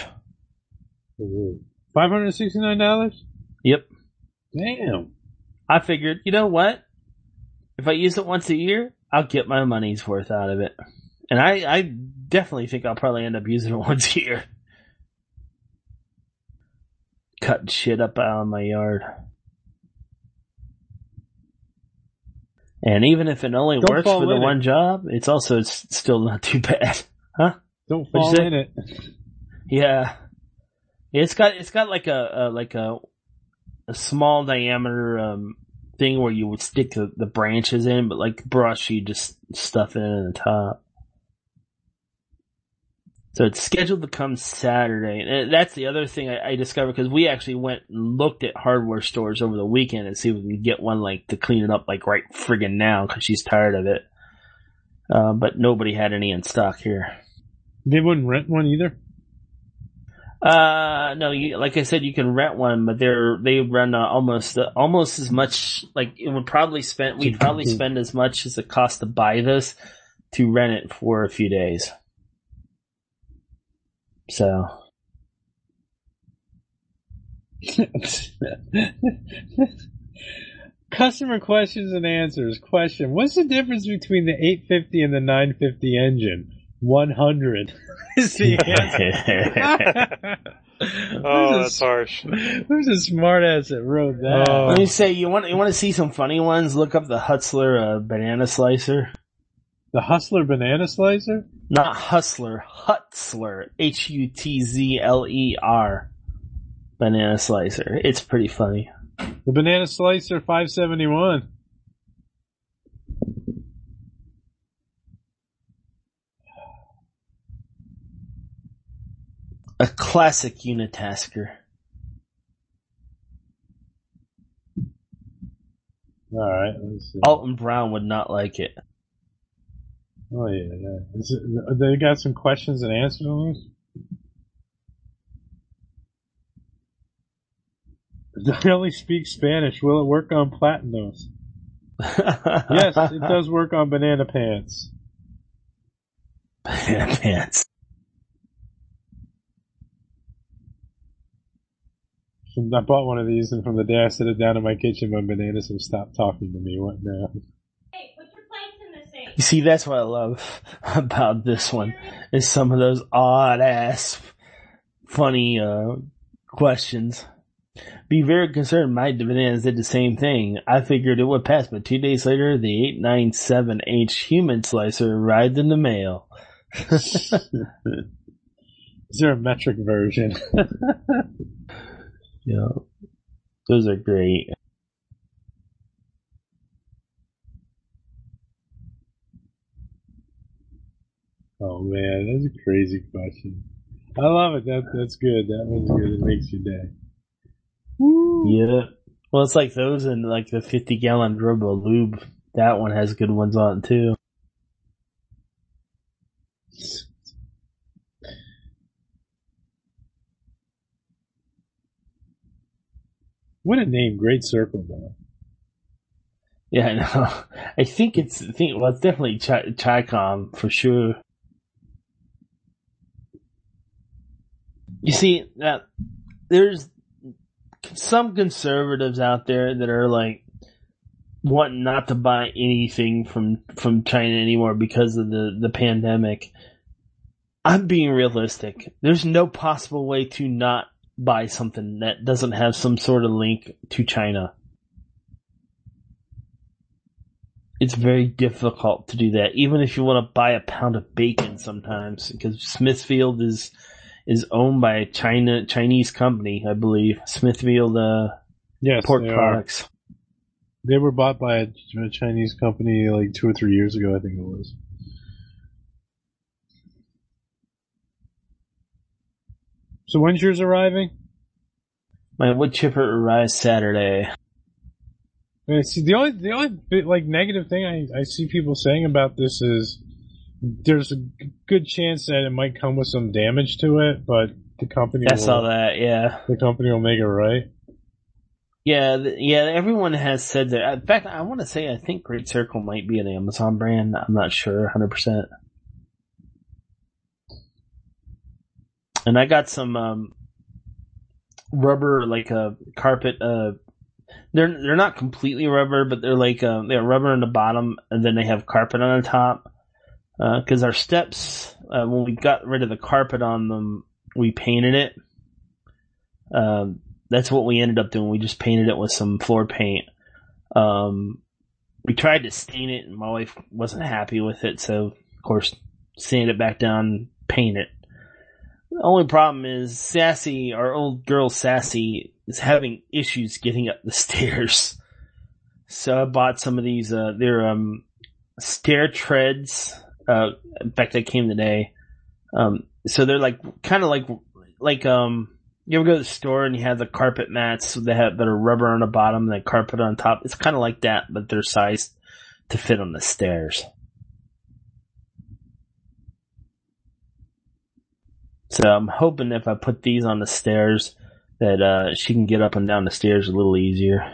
Speaker 1: $569?
Speaker 8: Yep.
Speaker 1: Damn.
Speaker 8: I figured, you know what? If I use it once a year, I'll get my money's worth out of it. And I definitely think I'll probably end up using it once a year. Cutting shit up out of my yard. And even if it only works for the one job, it's also still not too bad. Huh?
Speaker 1: Don't fall in it.
Speaker 8: Yeah. It's got like a small diameter thing where you would stick the branches in, but like brush, you just stuff it in the top. So it's scheduled to come Saturday. And that's the other thing I discovered, because we actually went and looked at hardware stores over the weekend and see if we could get one like to clean it up like right friggin' now, because she's tired of it. But nobody had any in stock here.
Speaker 1: They wouldn't rent one either?
Speaker 8: No, like I said, you can rent one, but they run almost as much. Like we'd probably spend as much as it costs to buy this to rent it for a few days. So.
Speaker 1: Customer questions and answers. Question: what's the difference between the 850 and the 950 engine? 100 is the answer.
Speaker 2: Oh, that's harsh.
Speaker 1: Who's a smart ass that wrote that?
Speaker 8: Let me say, you want to see some funny ones? Look up the Hutzler banana slicer.
Speaker 1: The Hustler banana slicer?
Speaker 8: Not Hustler, Hutzler. Hutzler. Banana slicer. It's pretty funny.
Speaker 1: The banana slicer 571.
Speaker 8: A classic unitasker.
Speaker 1: Alright, let's see.
Speaker 8: Alton Brown would not like it.
Speaker 1: Oh yeah. They got some questions and answers on this? I only speak Spanish. Will it work on Platinos? Yes, it does work on banana pants.
Speaker 8: Banana pants.
Speaker 1: I bought one of these, and from the day I set it down in my kitchen, my bananas have stopped talking to me. What now?
Speaker 9: Hey, put your plates in the sink.
Speaker 8: You see, that's what I love about this one, is some of those odd-ass, funny questions. Be very concerned, my bananas did the same thing. I figured it would pass, but 2 days later, the 897H human slicer arrived in the mail.
Speaker 1: Is there a metric version?
Speaker 8: Yeah, those are great.
Speaker 1: Oh man, that's a crazy question. I love it. That's good. That one's good. It makes your day. Woo.
Speaker 8: Yeah. Well, it's like those and like the 50-gallon Robo Lube. That one has good ones on it too.
Speaker 1: What a name. Great Circle, though.
Speaker 8: Yeah, I know. It's definitely Chi-Com for sure. You see, there's some conservatives out there that are like wanting not to buy anything from China anymore because of the pandemic. I'm being realistic. There's no possible way to not buy something that doesn't have some sort of link to China. It's very difficult to do that, even if you want to buy a pound of bacon sometimes, because Smithfield is is owned by a Chinese company, I believe. Smithfield
Speaker 1: Yes,
Speaker 8: Pork
Speaker 1: they are.
Speaker 8: Products.
Speaker 1: They were bought by a Chinese company like 2 or 3 years ago, I think it was. So when's yours arriving?
Speaker 8: My wood chipper arrives Saturday.
Speaker 1: Yeah, see, the only bit, like negative thing I see people saying about this is there's a good chance that it might come with some damage to it, but the company
Speaker 8: I saw that, yeah.
Speaker 1: The company will make it right.
Speaker 8: Yeah, everyone has said that. In fact, I want to say I think Great Circle might be an Amazon brand. I'm not sure 100%. And I got some rubber, like a carpet. They're not completely rubber, but they're like they're rubber on the bottom, and then they have carpet on the top. Because our steps, when we got rid of the carpet on them, we painted it. That's what we ended up doing. We just painted it with some floor paint. We tried to stain it, and my wife wasn't happy with it, so of course sand it back down, paint it. The only problem is Sassy, our old girl Sassy, is having issues getting up the stairs. So I bought some of these, they're stair treads. In fact, they came today. So they're like, kind of like, you ever go to the store and you have the carpet mats that are rubber on the bottom and then carpet on top? It's kind of like that, but they're sized to fit on the stairs. So I'm hoping if I put these on the stairs that she can get up and down the stairs a little easier.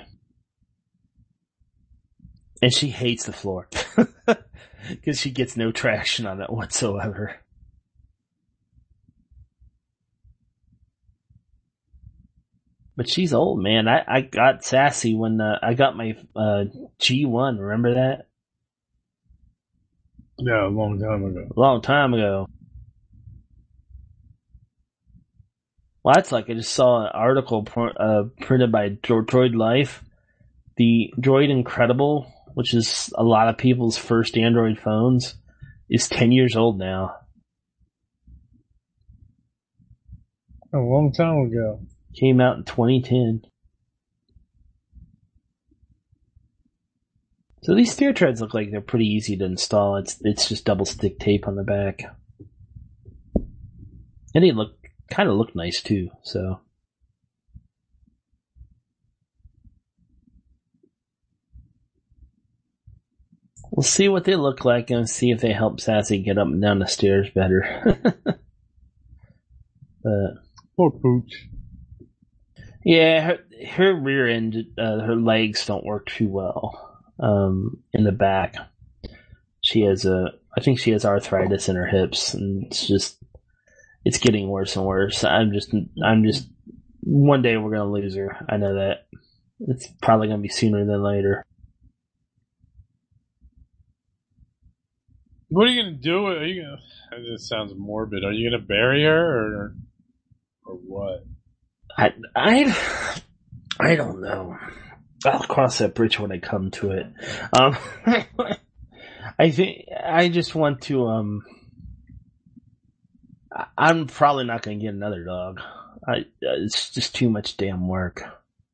Speaker 8: And she hates the floor because she gets no traction on it whatsoever. But she's old, man. I got Sassy when I got my G1. Remember that?
Speaker 1: Yeah, a long time ago.
Speaker 8: A long time ago. Well, that's like I just saw an article printed by Droid Life. The Droid Incredible, which is a lot of people's first Android phones, is 10 years old now.
Speaker 1: A long time ago.
Speaker 8: Came out in 2010. So these stair treads look like they're pretty easy to install. It's just double stick tape on the back. And they kind of look nice too, so. We'll see what they look like and see if they help Sassy get up and down the stairs better.
Speaker 1: Poor Pooch.
Speaker 8: Yeah, her rear end, her legs don't work too well. In the back, I think she has arthritis in her hips, and it's getting worse and worse. I'm just, one day we're gonna lose her. I know that. It's probably gonna be sooner than later.
Speaker 1: What are you gonna do? Are you gonna? This sounds morbid. Are you gonna bury her or what?
Speaker 8: I don't know. I'll cross that bridge when I come to it. I think I just want to. I'm probably not going to get another dog. It's just too much damn work.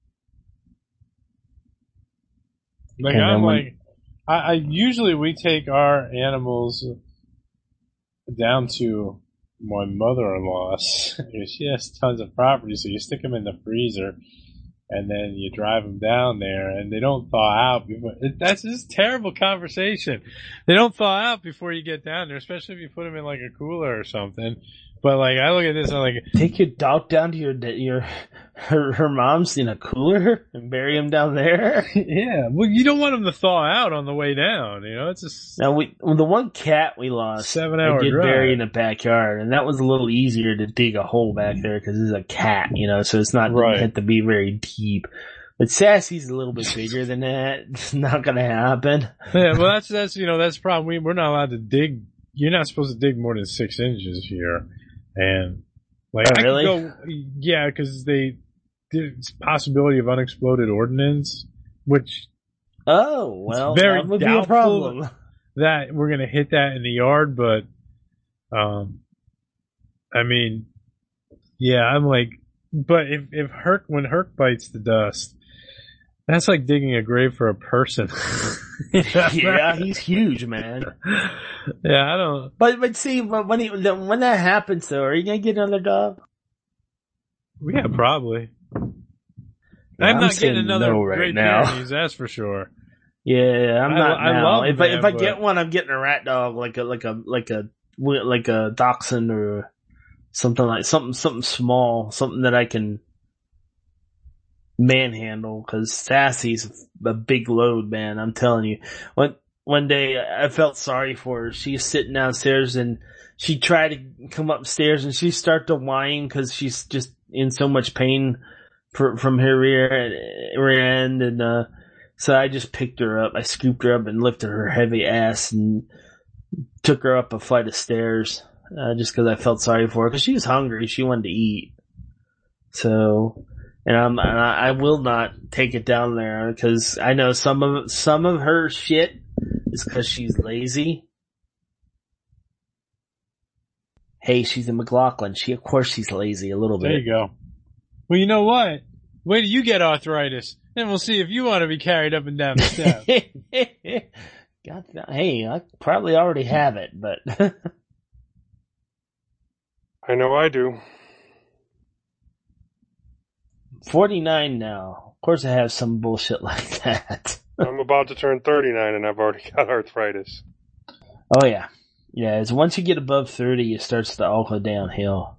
Speaker 1: Like I usually we take our animals down to my mother-in-law's. She has tons of property, so you stick them in the freezer, and then you drive them down there, and they don't thaw out before. That's just terrible conversation. They don't thaw out before you get down there, especially if you put them in like a cooler or something. But like, I look at this and I'm like,
Speaker 8: take your dog down to her mom's in a cooler and bury him down there.
Speaker 1: Yeah, well, you don't want them to thaw out on the way down. You know, it's just
Speaker 8: now the one cat we lost,
Speaker 1: 7-hour
Speaker 8: I did
Speaker 1: drive.
Speaker 8: bury in the backyard, and that was a little easier to dig a hole back there because it's a cat, you know, so it's not
Speaker 1: right.
Speaker 8: Have to be very deep. But Sassy's a little bit bigger than that. It's not going to happen.
Speaker 1: Yeah, well, that's the problem. We're not allowed to dig. You're not supposed to dig more than 6 inches here. And like,
Speaker 8: really?
Speaker 1: I could go, yeah, because there's possibility of unexploded ordnance, which
Speaker 8: well,
Speaker 1: very
Speaker 8: that would be
Speaker 1: doubtful
Speaker 8: a problem.
Speaker 1: That we're gonna hit that in the yard, but I mean, Yeah, I'm like, but if when Herc bites the dust, that's like digging a grave for a person.
Speaker 8: Yeah, he's huge, man.
Speaker 1: Yeah, I don't.
Speaker 8: But see, when that happens, though, are you gonna get another dog?
Speaker 1: Yeah, probably.
Speaker 8: Yeah,
Speaker 1: I'm not
Speaker 8: saying
Speaker 1: getting another
Speaker 8: no right
Speaker 1: Great
Speaker 8: now.
Speaker 1: Pyrenees, that's for sure.
Speaker 8: Yeah, I'm not.
Speaker 1: I
Speaker 8: now.
Speaker 1: love
Speaker 8: if
Speaker 1: them,
Speaker 8: I
Speaker 1: but-
Speaker 8: get one, I'm getting a rat dog, like a dachshund or something small, something that I can manhandle. Because Sassy's a big load, man. I'm telling you. One day I felt sorry for her. She's sitting downstairs and she tried to come upstairs and she started to whine because she's just in so much pain from her rear end, and so I just picked her up. I scooped her up and lifted her heavy ass and took her up a flight of stairs, just because I felt sorry for her because she was hungry. She wanted to eat. So, and I will not take it down there because I know some of her shit is because she's lazy. Hey, she's in McLaughlin. Of course she's lazy a little bit.
Speaker 1: There you go. Well, you know what? Wait till you get arthritis, then we'll see if you want to be carried up and down the steps.
Speaker 8: Hey, I probably already have it, but
Speaker 2: I know I do.
Speaker 8: 49 now. Of course I have some bullshit like that.
Speaker 2: I'm about to turn 39 and I've already got arthritis.
Speaker 8: Oh yeah. Yeah, it's once you get above 30, it starts to all go downhill.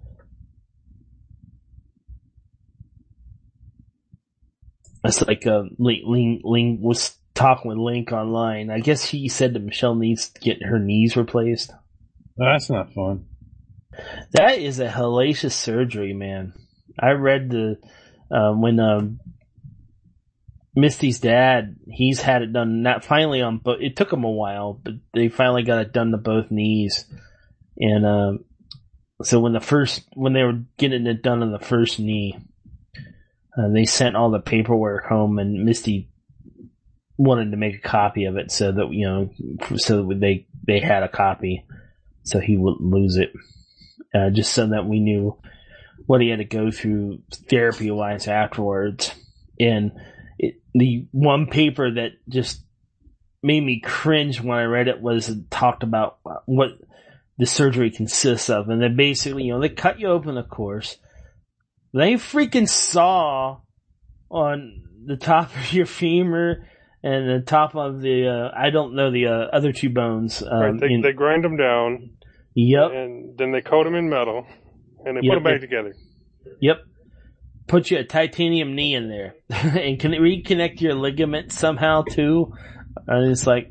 Speaker 8: It's like Ling was talking with Link online. I guess he said that Michelle needs to get her knees replaced.
Speaker 1: That's not fun.
Speaker 8: That is a hellacious surgery, man. I read when Misty's dad, he's had it done. Not finally on both. It took him a while, but they finally got it done to both knees. And so when they were getting it done on the first knee, they sent all the paperwork home, and Misty wanted to make a copy of it so that they had a copy, so he wouldn't lose it. Just so that we knew what he had to go through therapy-wise afterwards. And the one paper that just made me cringe when I read it was it talked about what the surgery consists of. And then basically, they cut you open, of course. They freaking saw on the top of your femur and the top of the, I don't know, the other two bones.
Speaker 2: Right, they grind them down.
Speaker 8: Yep.
Speaker 2: And then they coat them in metal and they put them back together.
Speaker 8: Yep. Put you a titanium knee in there and can it reconnect your ligament somehow too? And it's like,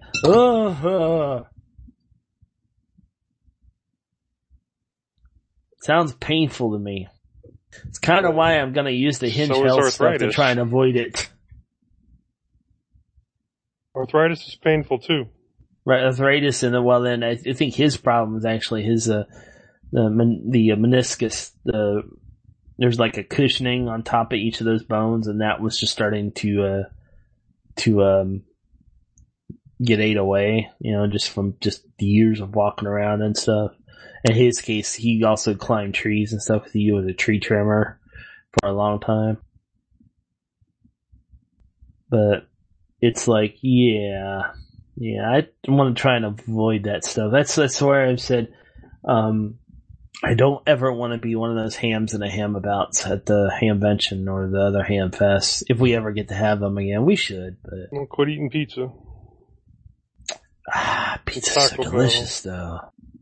Speaker 8: sounds painful to me. It's kind of why I'm going to use the Hinge Health stuff to try and avoid it.
Speaker 2: Arthritis is painful too.
Speaker 8: Right, arthritis, and then I think his problem is actually his the meniscus. There's like a cushioning on top of each of those bones, and that was just starting to get ate away. Just from just the years of walking around and stuff. In his case, he also climbed trees and stuff. He was a tree trimmer for a long time. But it's like, yeah, I want to try and avoid that stuff. That's where I've said, I don't ever want to be one of those hams and a hamabouts at the Hamvention or the other ham fests. If we ever get to have them again, we should. But
Speaker 2: Well, quit eating pizza.
Speaker 8: Pizza's so delicious, though.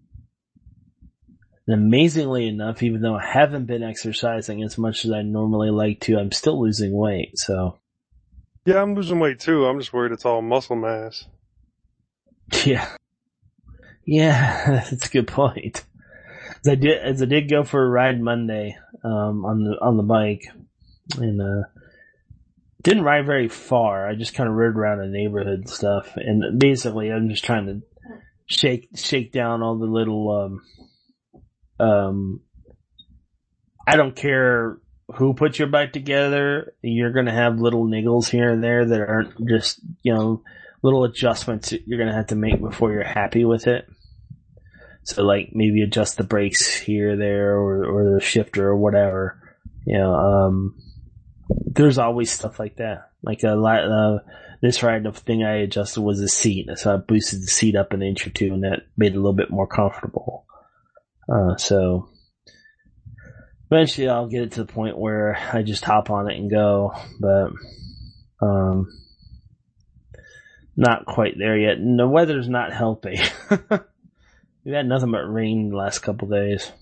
Speaker 8: And amazingly enough, even though I haven't been exercising as much as I normally like to, I'm still losing weight, so.
Speaker 2: Yeah, I'm losing weight too. I'm just worried it's all muscle mass.
Speaker 8: Yeah. Yeah, that's a good point. I did go for a ride Monday, on the bike, and, didn't ride very far. I just kind of rode around the neighborhood and stuff, and basically I'm just trying to shake down all the little, I don't care who put your bike together, you're gonna have little niggles here and there that aren't just, little adjustments that you're gonna have to make before you're happy with it. So like maybe adjust the brakes here, there, or the shifter or whatever. There's always stuff like that. Like this ride, the thing I adjusted was the seat. So I boosted the seat up an inch or two, and that made it a little bit more comfortable. So eventually I'll get it to the point where I just hop on it and go, but not quite there yet. And the weather's not helping. We've had nothing but rain the last couple days.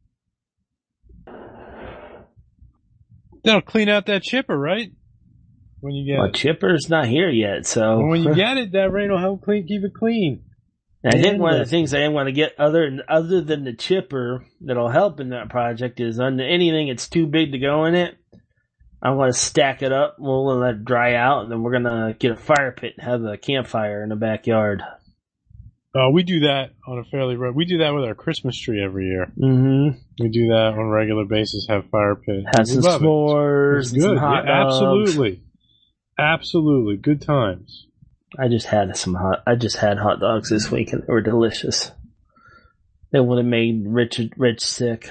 Speaker 1: That'll clean out that chipper, right? When you get
Speaker 8: Well, chipper's not here yet, so
Speaker 1: when you get it, that rain will help keep it clean.
Speaker 8: I think one of the things I am going to get other than the chipper that'll help in that project is on anything that's too big to go in it. I'm going to stack it up. We'll let it dry out, and then we're going to get a fire pit and have a campfire in the backyard.
Speaker 1: We do that on a we do that with our Christmas tree every year.
Speaker 8: Mm-hmm.
Speaker 1: We do that on a regular basis, have fire pit.
Speaker 8: Have some s'mores,
Speaker 1: it's good.
Speaker 8: Some hot dogs.
Speaker 1: Absolutely. Good times.
Speaker 8: I just had hot dogs this week, and they were delicious. They would have made Rich sick.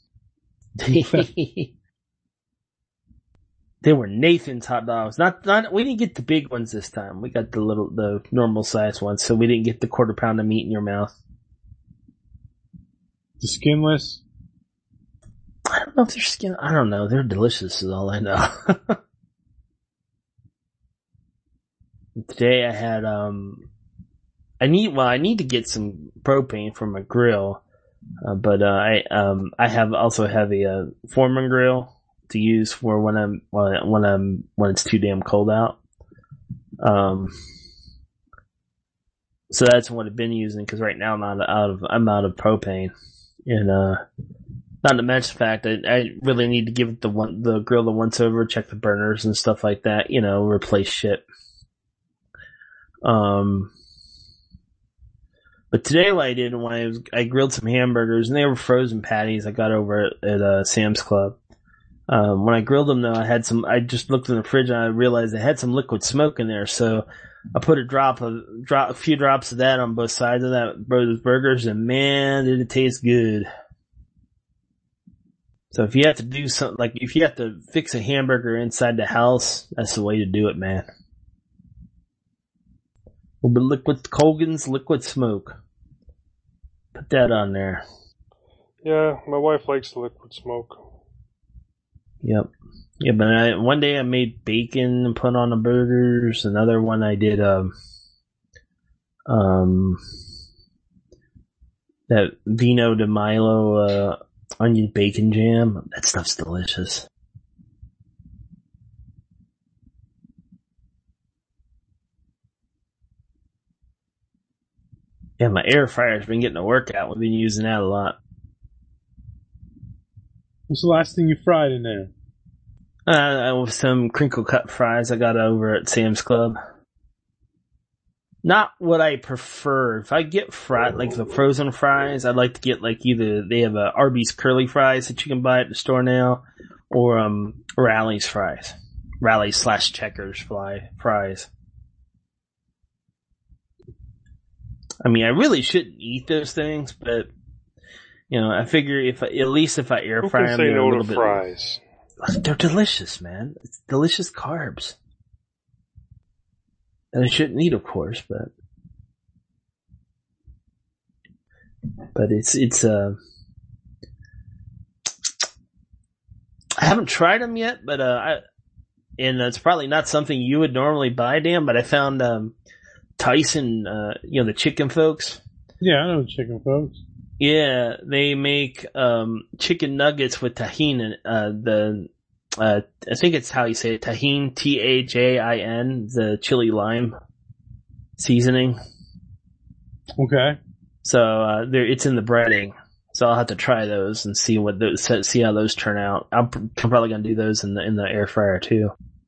Speaker 8: They were Nathan's hot dogs. We didn't get the big ones this time. We got the normal size ones, so we didn't get the quarter pound of meat in your mouth.
Speaker 1: The skinless?
Speaker 8: I don't know if they're skin. I don't know. They're delicious is all I know. Today I had, I need to get some propane for my grill, but I also have a Foreman grill to use for when it's too damn cold out. So that's what I've been using, because right now I'm out of propane, and not to mention the fact that I really need to give it the grill the once over, check the burners and stuff like that, replace shit. But today what I did I grilled some hamburgers, and they were frozen patties I got over at Sam's Club. When I grilled them though, I just looked in the fridge and I realized I had some liquid smoke in there, so I put a few drops of that on both sides of those burgers, and man, did it taste good. So if you have to do something, like if you have to fix a hamburger inside the house, that's the way to do it, man. A little bit Colgan's liquid smoke. Put that on there.
Speaker 2: Yeah, my wife likes the liquid smoke.
Speaker 8: Yep. Yeah, but one day I made bacon and put on the burgers. Another one I did that Vino de Milo onion bacon jam. That stuff's delicious. Yeah, my air fryer's been getting a workout. We've been using that a lot.
Speaker 1: What's the last thing you fried in there?
Speaker 8: With some crinkle cut fries I got over at Sam's Club. Not what I prefer. If I get fried, like the frozen fries, I'd like to get like either they have Arby's curly fries that you can buy at the store now, or Rally's fries. Rally/Checkers fries. I mean, I really shouldn't eat those things, but I figure if I air fry them, they're a little bit.
Speaker 2: Fries?
Speaker 8: They're delicious, man. It's delicious carbs. And I shouldn't eat, of course, but it's I haven't tried them yet, but and it's probably not something you would normally buy, Dan, but I found Tyson, the chicken folks.
Speaker 1: Yeah, I know the chicken folks.
Speaker 8: Yeah, they make chicken nuggets with tahini. I think it's how you say it, tahini, T-H-A-I-N, the chili lime seasoning.
Speaker 1: Okay.
Speaker 8: So it's in the breading. So I'll have to try those and see how those turn out. I'm probably gonna do those in the air fryer too.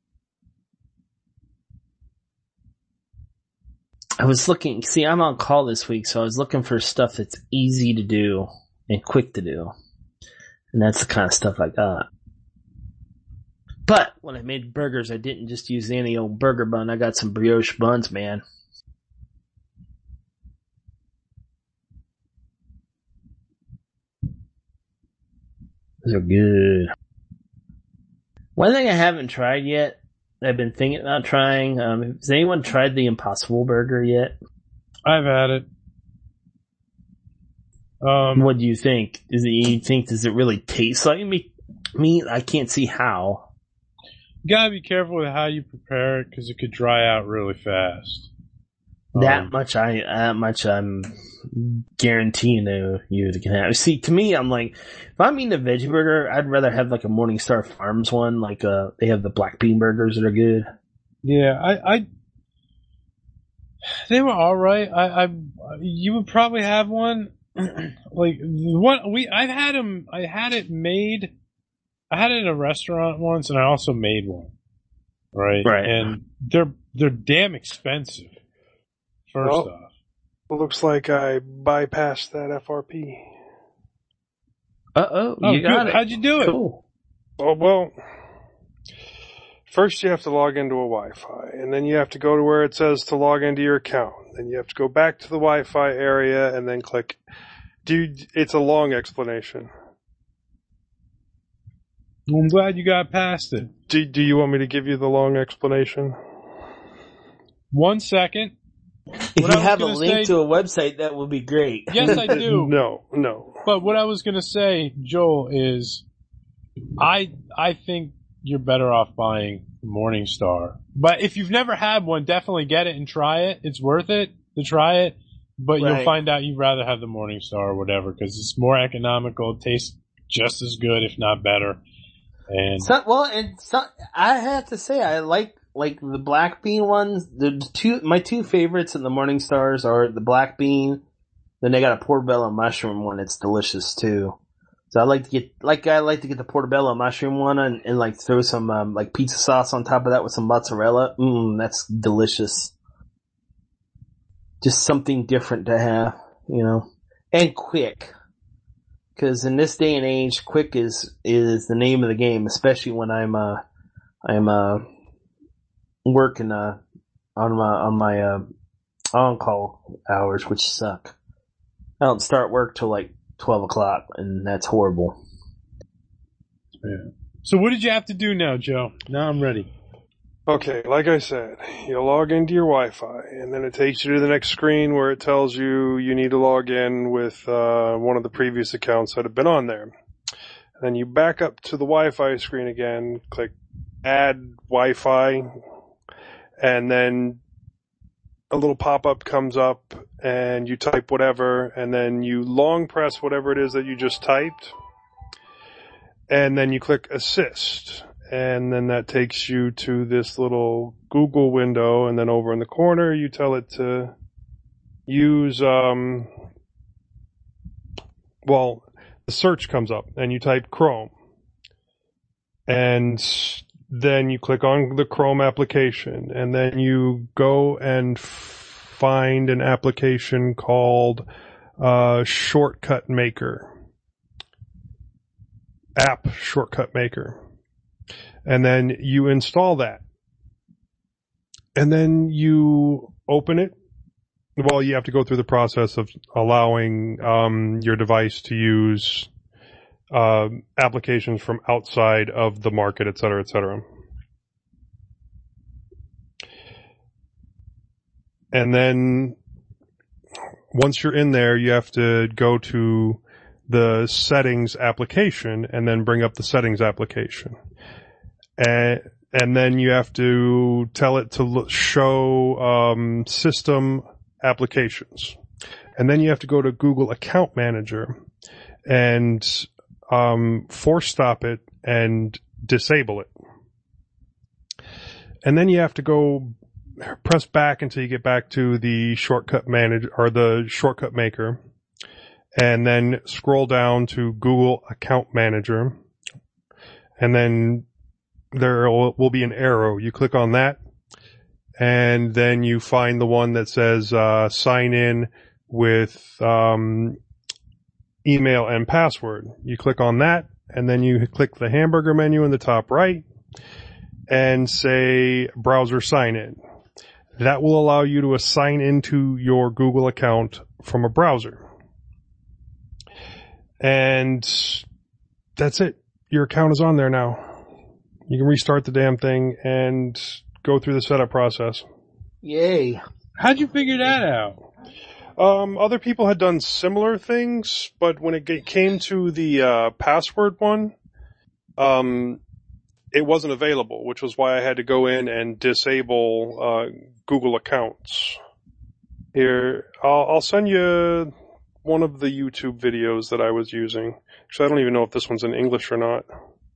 Speaker 8: I was looking. See, I'm on call this week, so I was looking for stuff that's easy to do and quick to do, and that's the kind of stuff I got. But when I made burgers, I didn't just use any old burger bun. I got some brioche buns, man. Those are good. One thing I haven't tried yet, I've been thinking about trying, has anyone tried the Impossible Burger yet?
Speaker 1: I've had it.
Speaker 8: What do you think? Does it really taste like meat? I can't see how.
Speaker 1: You gotta be careful with how you prepare it, because it could dry out really fast.
Speaker 8: That much I'm guaranteeing you can have. See, to me, I'm like, if I'm eating a veggie burger, I'd rather have like a Morningstar Farms one. Like, they have the black bean burgers that are good.
Speaker 1: Yeah, they were alright. You would probably have one. Like, I had it made, I had it in a restaurant once, and I also made one. Right? And they're damn expensive. First off.
Speaker 2: Looks like I bypassed that FRP.
Speaker 8: You got it.
Speaker 1: How'd you do it?
Speaker 8: Cool.
Speaker 2: Oh, well, first you have to log into a Wi-Fi, and then you have to go to where it says to log into your account. Then you have to go back to the Wi-Fi area and then click. Dude, it's a long explanation.
Speaker 1: I'm glad you got past it.
Speaker 2: Do you want me to give you the long explanation?
Speaker 1: 1 second.
Speaker 8: If you have a link to a website, that would be great.
Speaker 1: Yes, I do.
Speaker 2: No.
Speaker 1: But what I was going to say, Joel, is I think you're better off buying Morningstar. But if you've never had one, definitely get it and try it. It's worth it to try it. But you'll find out you'd rather have the Morningstar or whatever, because it's more economical. It tastes just as good, if not better. And
Speaker 8: I have to say, I like the black bean ones. My two favorites in the Morningstars are the black bean. Then they got a portobello mushroom one. It's delicious too. So I like to get the portobello mushroom one and like throw some like pizza sauce on top of that with some mozzarella. That's delicious. Just something different to have, and quick. Because in this day and age, quick is the name of the game, especially when I'm working on my on-call hours, which suck. I don't start work till like 12 o'clock, and that's horrible.
Speaker 1: Yeah. So what did you have to do now, Joe? Now I'm ready.
Speaker 2: Okay, like I said, you log into your Wi-Fi, and then it takes you to the next screen where it tells you need to log in with one of the previous accounts that have been on there. And then you back up to the Wi-Fi screen again, click Add Wi-Fi, and then a little pop-up comes up, and you type whatever, and then you long press whatever it is that you just typed, and then you click Assist. And then that takes you to this little Google window, and then over in the corner you tell it to use, the search comes up, and you type Chrome. And then you click on the Chrome application, and then you go and find an application called Shortcut Maker. App Shortcut Maker. And then you install that. And then you open it. Well, you have to go through the process of allowing your device to use applications from outside of the market, et cetera, et cetera. And then once you're in there, you have to go to the settings application and then bring up the settings application. And then you have to tell it to show system applications. And then you have to go to Google Account Manager and force stop it and disable it. And then you have to go press back until you get back to the shortcut manager or the shortcut maker, and then scroll down to Google Account Manager, and then there will be an arrow. You click on that, and then you find the one that says sign in with email and password. You click on that, and then you click the hamburger menu in the top right and say browser sign in. That will allow you to sign into your Google account from a browser. And that's it. Your account is on there now. You can restart the damn thing and go through the setup process.
Speaker 8: Yay.
Speaker 1: How'd you figure that out?
Speaker 2: Other people had done similar things, but when it came to the password one, it wasn't available, which was why I had to go in and disable Google accounts. Here, I'll send you one of the YouTube videos that I was using. Actually, I don't even know if this one's in English or not.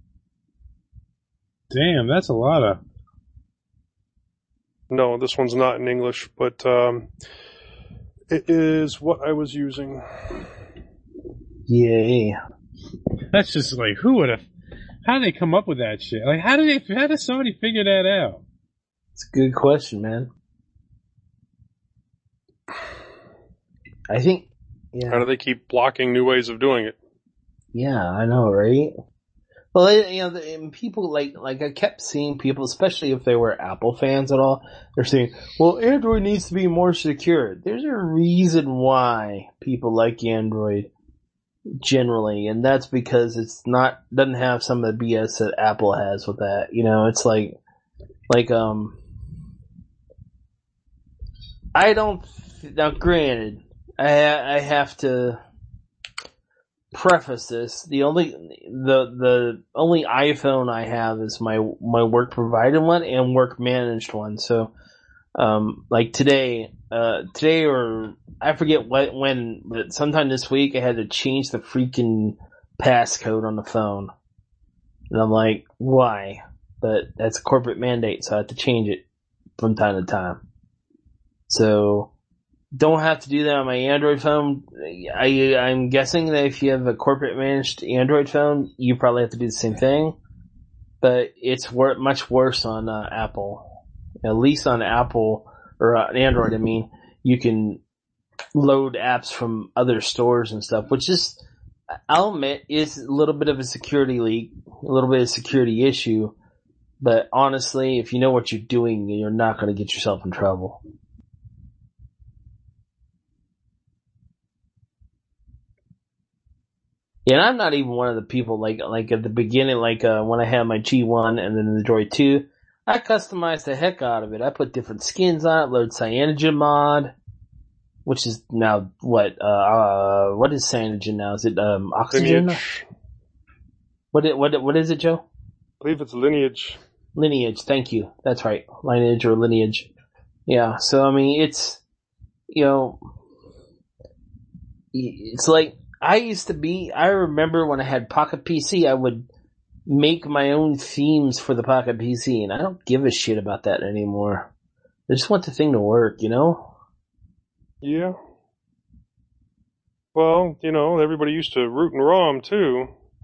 Speaker 1: Damn, that's a lot of...
Speaker 2: No, this one's not in English, but it is what I was using.
Speaker 8: Yay.
Speaker 1: That's just like, who would have... How did they come up with that shit? Like, how does somebody figure that out?
Speaker 8: It's a good question, man. I think, yeah.
Speaker 2: How do they keep blocking new ways of doing it?
Speaker 8: Yeah, I know, right? Well, you know, and people like I kept seeing people, especially if they were Apple fans at all, they're saying, well, Android needs to be more secure. There's a reason why people like Android generally, and that's because doesn't have some of the BS that Apple has with that. You know, it's now granted, I have to preface this. The only iPhone I have is my work provided one and work managed one. So, like today or I forget when, but sometime this week I had to change the freaking passcode on the phone. And I'm like, why? But that's a corporate mandate, so I have to change it from time to time. So, don't have to do that on my Android phone. I'm guessing that if you have a corporate managed Android phone, you probably have to do the same thing. But it's much worse on Apple. At least on Apple, or Android, I mean, you can load apps from other stores and stuff, which is, I'll admit, is a little bit of a security leak, a little bit of a security issue. But honestly, if you know what you're doing, you're not going to get yourself in trouble. Yeah, and I'm not even one of the people like at the beginning, when I had my G1 and then the Droid 2, I customized the heck out of it. I put different skins on it, load Cyanogen mod, which is now what is Cyanogen now? Is it Oxygen?
Speaker 2: Lineage.
Speaker 8: What is it, Joe?
Speaker 2: I believe it's Lineage.
Speaker 8: Lineage, thank you. That's right. Lineage or Lineage. Yeah, so I mean, it's, you know, it's like, I remember when I had Pocket PC, I would make my own themes for the Pocket PC, and I don't give a shit about that anymore. I just want the thing to work, you know?
Speaker 2: Yeah. Well, you know, everybody used to root and ROM too.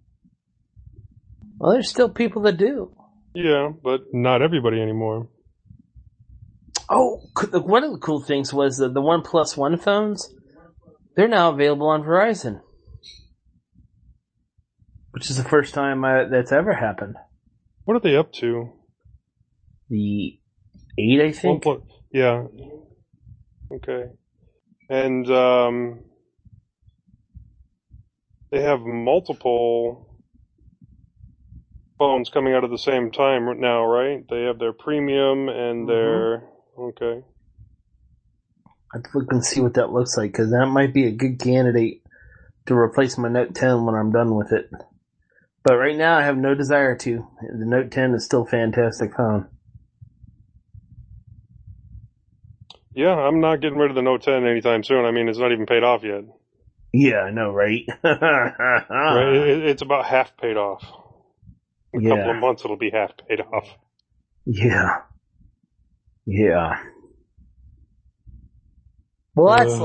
Speaker 8: Well, there's still people that do.
Speaker 2: Yeah, but not everybody anymore.
Speaker 8: Oh, one of the cool things was the OnePlus One phones. They're now available on Verizon, which is the first time that's ever happened.
Speaker 2: What are they up to?
Speaker 8: The 8, I think.
Speaker 2: Yeah. Okay. And they have multiple phones coming out at the same time now, right? They have their premium and their... Okay.
Speaker 8: I'd look and see what that looks like, because that might be a good candidate to replace my Note 10 when I'm done with it. But right now, I have no desire to. The Note 10 is still a fantastic phone.
Speaker 2: Yeah, I'm not getting rid of the Note 10 anytime soon. I mean, it's not even paid off yet.
Speaker 8: Yeah, I know, right?
Speaker 2: Right? It's about half paid off. In a couple of months, it'll be half paid off.
Speaker 8: Yeah. Yeah. Well, that's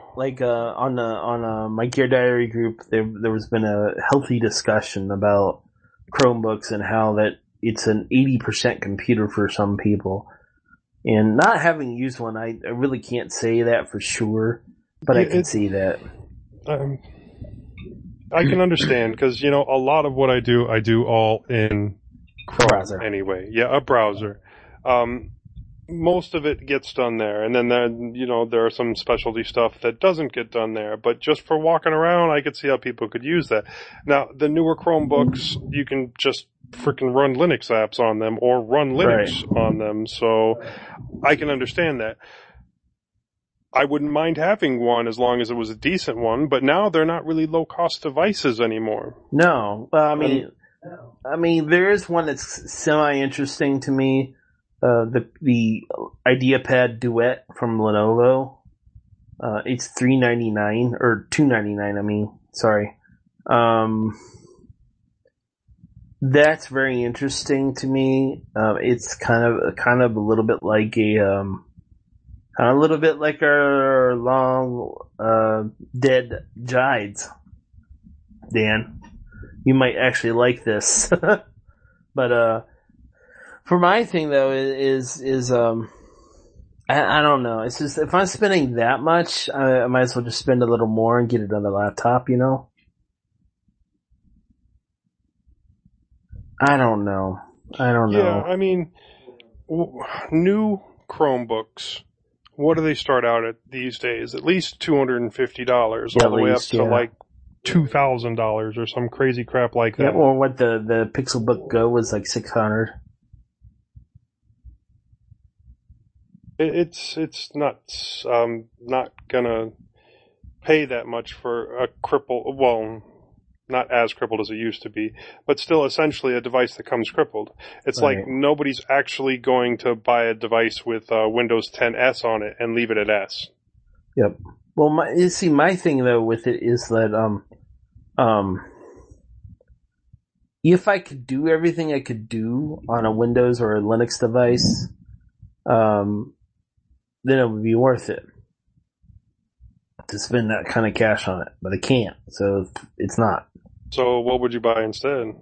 Speaker 8: on my Gear Diary group, there was been a healthy discussion about Chromebooks and how that it's an 80% computer for some people. And not having used one, I really can't say that for sure, but I can see that.
Speaker 2: I can understand, because, you know, a lot of what I do all in Chrome
Speaker 8: browser.
Speaker 2: Anyway. Yeah, a browser. most of it gets done there, and then there are some specialty stuff that doesn't get done there. But just for walking around, I could see how people could use that. Now, the newer Chromebooks, you can just freaking run Linux apps on them or run Linux on them, so I can understand that. I wouldn't mind having one as long as it was a decent one, but now they're not really low-cost devices anymore.
Speaker 8: No, I mean, there is one that's semi-interesting to me. The IdeaPad Duet from Lenovo. It's $399 or $299. I mean, sorry. That's very interesting to me. It's kind of a little bit like our long dead Jides. Dan, you might actually like this, but for my thing though is I don't know. It's just if I'm spending that much, I might as well just spend a little more and get another laptop. You know. I don't know.
Speaker 2: Yeah, I mean, new Chromebooks. What do they start out at these days? At least $250, all the way up to like $2,000 or some crazy crap like that.
Speaker 8: Yeah, or what the Pixelbook Go was like $600.
Speaker 2: It's nuts. Not gonna pay that much for a crippled. Well, not as crippled as it used to be, but still essentially a device that comes crippled. It's like nobody's actually going to buy a device with Windows 10 S on it and leave it at S.
Speaker 8: Yep. Well, my thing though with it is that if I could do everything I could do on a Windows or a Linux device, then it would be worth it to spend that kind of cash on it. But I can't, so it's not.
Speaker 2: So what would you buy instead?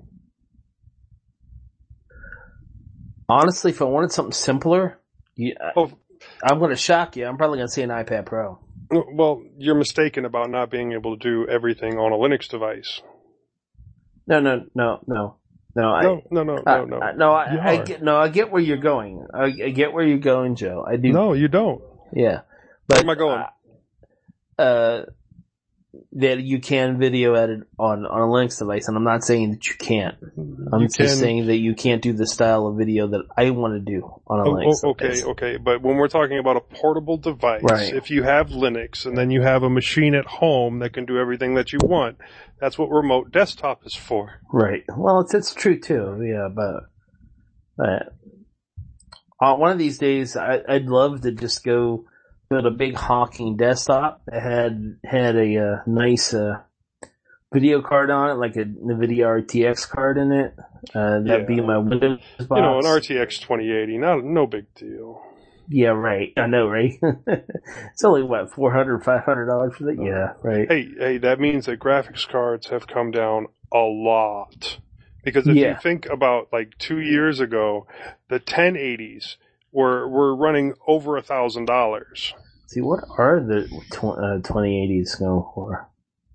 Speaker 8: Honestly, if I wanted something simpler, I'm going to shock you. I'm probably going to say an iPad Pro.
Speaker 2: Well, you're mistaken about not being able to do everything on a Linux device.
Speaker 8: No. I get where you're going. I get where you're going, Joe. I do.
Speaker 2: No, you don't.
Speaker 8: Yeah.
Speaker 2: Where am I going?
Speaker 8: That you can video edit on a Linux device, and I'm not saying that you can't. I'm just saying that you can't do the style of video that I want to do on a Linux device.
Speaker 2: Okay. But when we're talking about a portable device, if you have Linux and then you have a machine at home that can do everything that you want, that's what remote desktop is for.
Speaker 8: Right. Well, it's true too. Yeah, but one of these days, I'd love to just go build a big honking desktop that had a nice video card on it, like a NVIDIA RTX card in it. That'd be my Windows box.
Speaker 2: You know, an RTX 2080, no big deal.
Speaker 8: Yeah, right. I know, right? It's only $400, $500 for that. Yeah, right.
Speaker 2: Hey, that means that graphics cards have come down a lot. Because if you think about like 2 years ago, the 1080s were running over $1,000.
Speaker 8: See, what are the 2080s going for?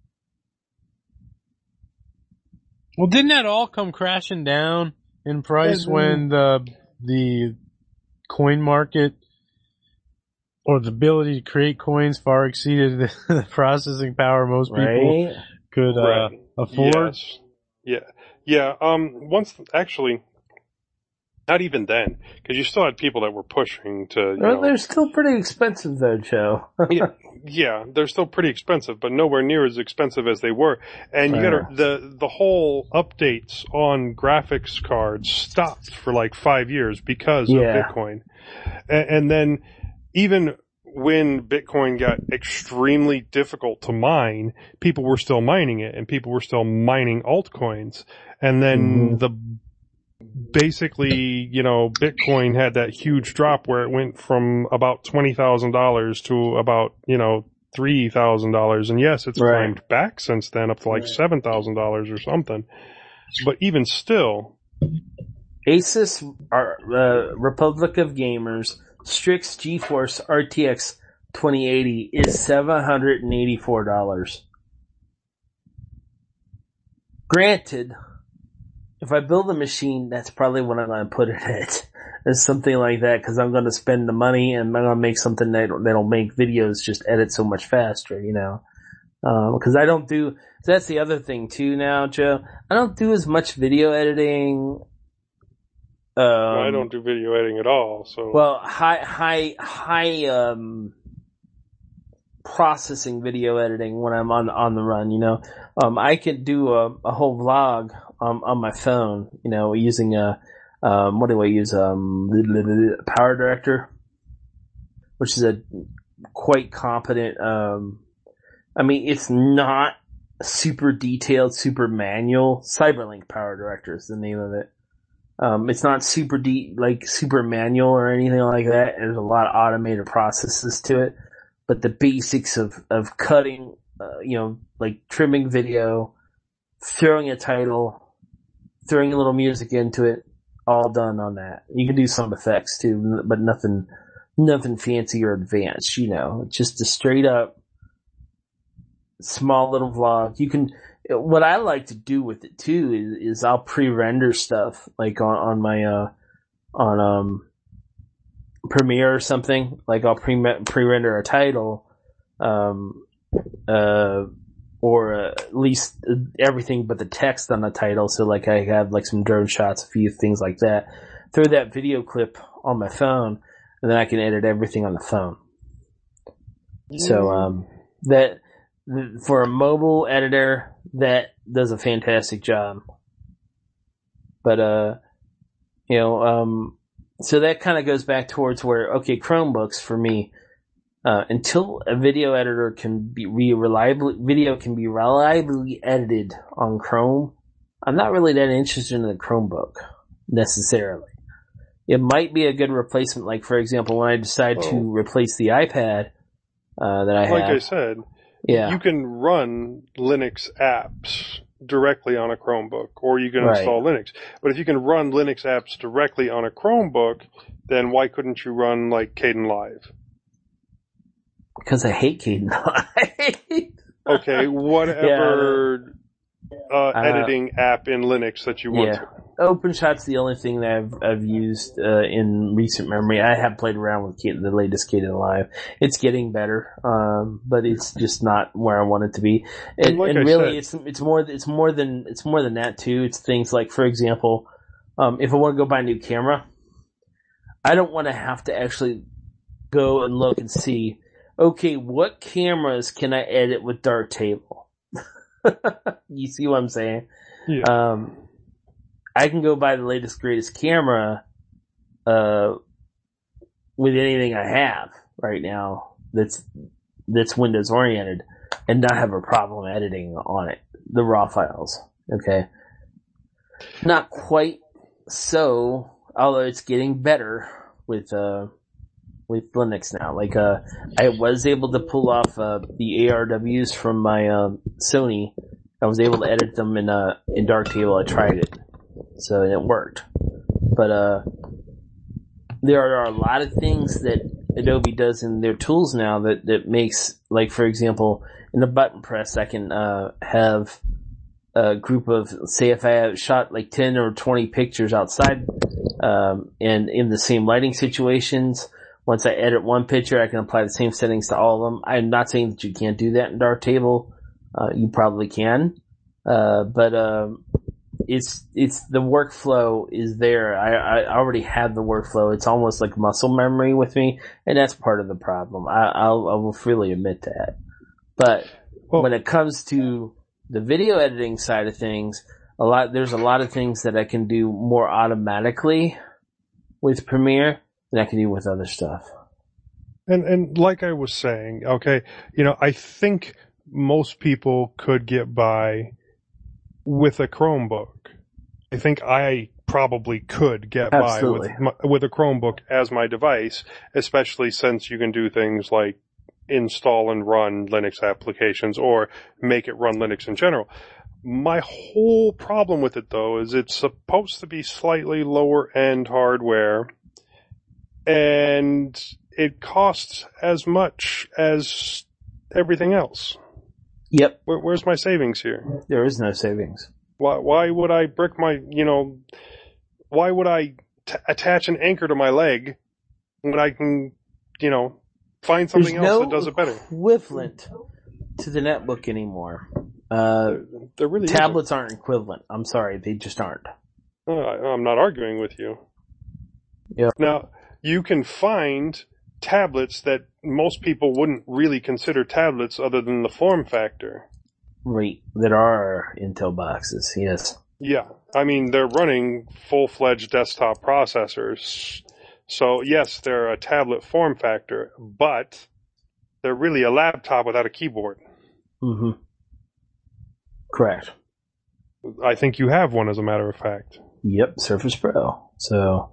Speaker 1: Well, didn't that all come crashing down in price when the coin market or the ability to create coins far exceeded the processing power most people could afford?
Speaker 2: Yes. Yeah. Once actually. Not even then, because you still had people that were pushing to.
Speaker 8: They're still pretty expensive, though, Joe.
Speaker 2: yeah, they're still pretty expensive, but nowhere near as expensive as they were. And you got the whole updates on graphics cards stopped for like 5 years because of Bitcoin, and then even when Bitcoin got extremely difficult to mine, people were still mining it, and people were still mining altcoins, and then basically, Bitcoin had that huge drop where it went from about $20,000 to about, $3,000. And yes, it's climbed back since then up to like $7,000 or something. But even still.
Speaker 8: Asus, Republic of Gamers, Strix GeForce RTX 2080 is $784. Granted, if I build a machine, that's probably what I'm going to put it at. as something like that because I'm going to spend the money and I'm going to make something that'll make videos just edit so much faster, you know. Because I don't do. That's the other thing too now, Joe. I don't do as much video editing.
Speaker 2: I don't do video editing at all. So
Speaker 8: well, high processing video editing when I'm on the run. You know, I could do a whole vlog on my phone. You know, using what do I use? Power Director, which is a quite competent. I mean, it's not super detailed, super manual. Cyberlink Power Director is the name of it. It's not super super manual or anything like that. There's a lot of automated processes to it, but the basics of cutting, you know, like trimming video, throwing a title, throwing a little music into it, all done on that. You can do some effects too, but nothing fancy or advanced, you know, just a straight up small little vlog. You can, what I like to do with it too is I'll pre-render stuff like on my, Premiere or something. Like I'll pre-render a title, or at least everything but the text on the title. So like I have like some drone shots, a few things like that. Throw that video clip on my phone and then I can edit everything on the phone. So, that, for a mobile editor, that does a fantastic job. But, you know, so that kind of goes back towards where, okay, Chromebooks for me, until a video editor can be reliably edited on Chrome, I'm not really that interested in the Chromebook necessarily. It might be a good replacement, like for example, when I decide to replace the iPad, that I have.
Speaker 2: Like I said,
Speaker 8: yeah.
Speaker 2: You can run Linux apps directly on a Chromebook, or you can install Linux. But if you can run Linux apps directly on a Chromebook, then why couldn't you run like Kdenlive?
Speaker 8: Because I hate Kdenlive.
Speaker 2: Okay, whatever editing app in Linux that you want to.
Speaker 8: OpenShot's the only thing that I've used in recent memory. I have played around with the latest Kdenlive. It's getting better, but it's just not where I want it to be. And really, it's more than that too. It's things like, for example, if I want to go buy a new camera, I don't want to have to actually go and look and see, okay, what cameras can I edit with Darktable? You see what I'm saying?
Speaker 2: Yeah.
Speaker 8: I can go buy the latest, greatest camera, with anything I have right now that's Windows oriented and not have a problem editing on it, the raw files. Okay. Not quite so, although it's getting better with Linux now. Like, I was able to pull off, the ARWs from my, Sony. I was able to edit them in Darktable. I tried it. So it worked. But, there are a lot of things that Adobe does in their tools now that makes, like, for example, in the button press, I can, have a group of, say if I have shot like 10 or 20 pictures outside, and in the same lighting situations, once I edit one picture, I can apply the same settings to all of them. I'm not saying that you can't do that in Darktable. You probably can. But it's the workflow is there. I already have the workflow. It's almost like muscle memory with me, and that's part of the problem. I will freely admit that. But when it comes to the video editing side of things, there's a lot of things that I can do more automatically with Premiere than I can do with other stuff.
Speaker 2: And like I was saying, okay, you know, I think most people could get by with a Chromebook. I think I probably could get by with a Chromebook as my device, especially since you can do things like install and run Linux applications or make it run Linux in general. My whole problem with it, though, is it's supposed to be slightly lower end hardware, and it costs as much as everything else.
Speaker 8: Yep.
Speaker 2: Where's my savings here?
Speaker 8: There is no savings.
Speaker 2: Why would I brick my, why would I attach an anchor to my leg when I can, find something else that does it better.
Speaker 8: Equivalent to the netbook anymore.
Speaker 2: There really
Speaker 8: tablets aren't equivalent. I'm sorry, they just aren't.
Speaker 2: I'm not arguing with you.
Speaker 8: Yeah.
Speaker 2: Now, you can find tablets that most people wouldn't really consider tablets other than the form factor.
Speaker 8: Right. There are Intel boxes, yes.
Speaker 2: Yeah. I mean, they're running full-fledged desktop processors. So, yes, they're a tablet form factor, but they're really a laptop without a keyboard.
Speaker 8: Mm-hmm. Correct.
Speaker 2: I think you have one, as a matter of fact.
Speaker 8: Yep, Surface Pro. So,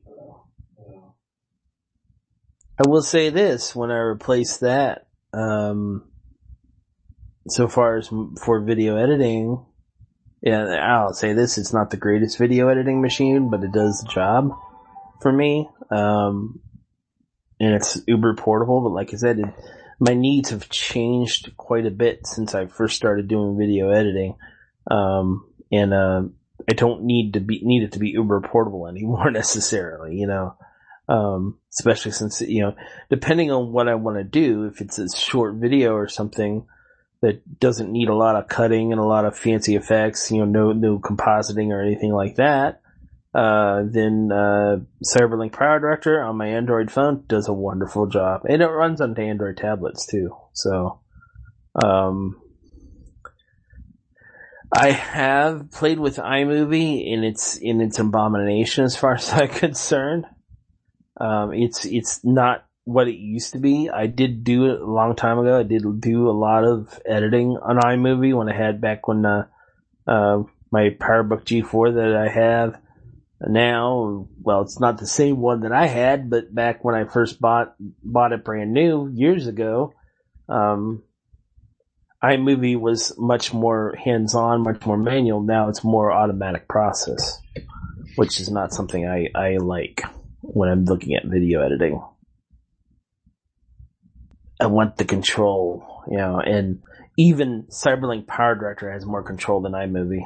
Speaker 8: I will say this, when I replace that, so far as for video editing, yeah, I'll say this, it's not the greatest video editing machine, but it does the job for me. And it's uber portable, but like I said, my needs have changed quite a bit since I first started doing video editing. I don't need it to be uber portable anymore necessarily, especially since, depending on what I want to do, if it's a short video or something that doesn't need a lot of cutting and a lot of fancy effects, no compositing or anything like that, then Cyberlink Power Director on my Android phone does a wonderful job. And it runs on Android tablets too. So, I have played with iMovie and its abomination as far as I'm concerned. It's not what it used to be. I did do it a long time ago. I did do a lot of editing on iMovie when I had back when, my PowerBook G4 that I have now. Well, it's not the same one that I had, but back when I first bought it brand new years ago, iMovie was much more hands-on, much more manual. Now it's more automatic process, which is not something I like when I'm looking at video editing. I want the control, and even Cyberlink Power Director has more control than iMovie.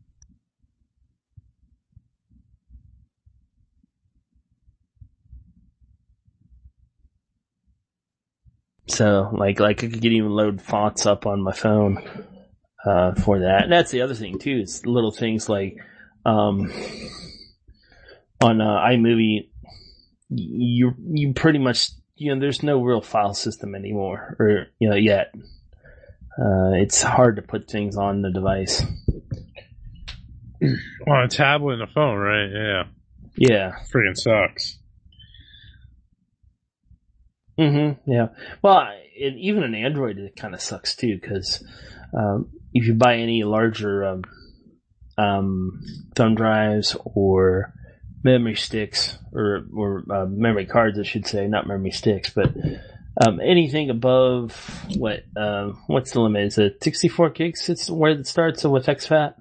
Speaker 8: So, like I could even load fonts up on my phone, for that. And that's the other thing too, is little things like, on, iMovie, you pretty much, there's no real file system anymore, or, yet. It's hard to put things on the device.
Speaker 1: On a tablet and a phone, right? Yeah.
Speaker 8: Yeah.
Speaker 1: Freaking sucks.
Speaker 8: Mm-hmm. Yeah. Well, even an Android, it kind of sucks too, because if you buy any larger thumb drives or memory sticks or memory cards, I should say, not memory sticks, but anything above what's the limit? Is it 64 gigs? It's where it starts with exFAT.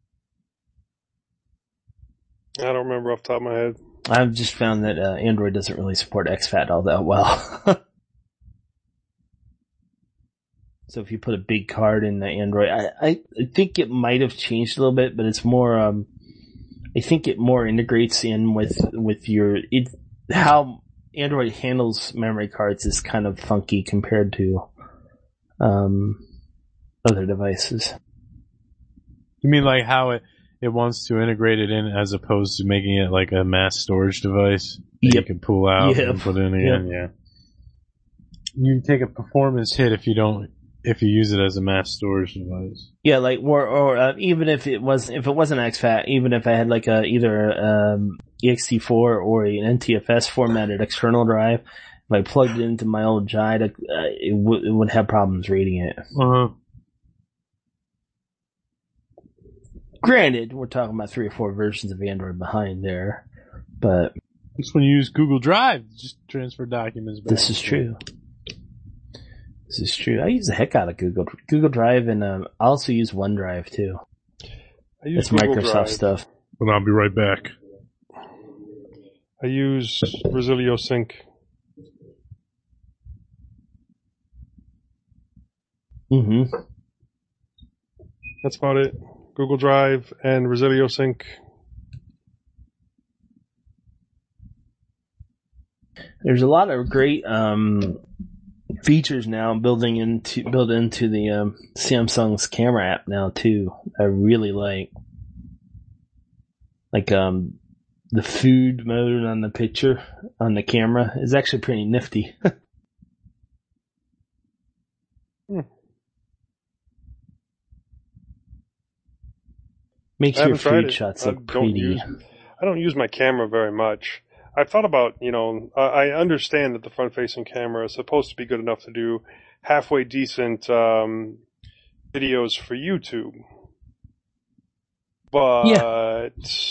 Speaker 2: I don't remember off the top of my head.
Speaker 8: I've just found that Android doesn't really support exFAT all that well. So if you put a big card in the Android, I think it might have changed a little bit, but it's more, I think it more integrates in with how Android handles memory cards is kind of funky compared to, other devices.
Speaker 1: You mean like how it wants to integrate it in as opposed to making it like a mass storage device that you can pull out and put in again? Yeah. You take a performance hit if you use it as a mass storage device.
Speaker 8: Yeah, like or even if it wasn't exFAT, even if I had like either ext4 or an NTFS formatted external drive, if I plugged it into my old JIDE, it would have problems reading it.
Speaker 1: Uh-huh.
Speaker 8: Granted, we're talking about 3 or 4 versions of Android behind there, but
Speaker 1: just when you use Google Drive, just transfer documents back.
Speaker 8: This is true. This is true. I use the heck out of Google Drive, and I also use OneDrive too.
Speaker 2: I use
Speaker 8: That's
Speaker 2: Google
Speaker 8: Microsoft
Speaker 2: Drive.
Speaker 8: stuff.
Speaker 1: Well, I'll be right back.
Speaker 2: I use Resilio Sync.
Speaker 8: Mm-hmm.
Speaker 2: That's about it. Google Drive and Resilio Sync.
Speaker 8: There's a lot of great features now built into the Samsung's camera app now too. I really like the food mode on the picture on the camera is actually pretty nifty. Makes your food shots look pretty.
Speaker 2: I don't use my camera very much. I've thought about, I understand that the front-facing camera is supposed to be good enough to do halfway decent videos for YouTube. But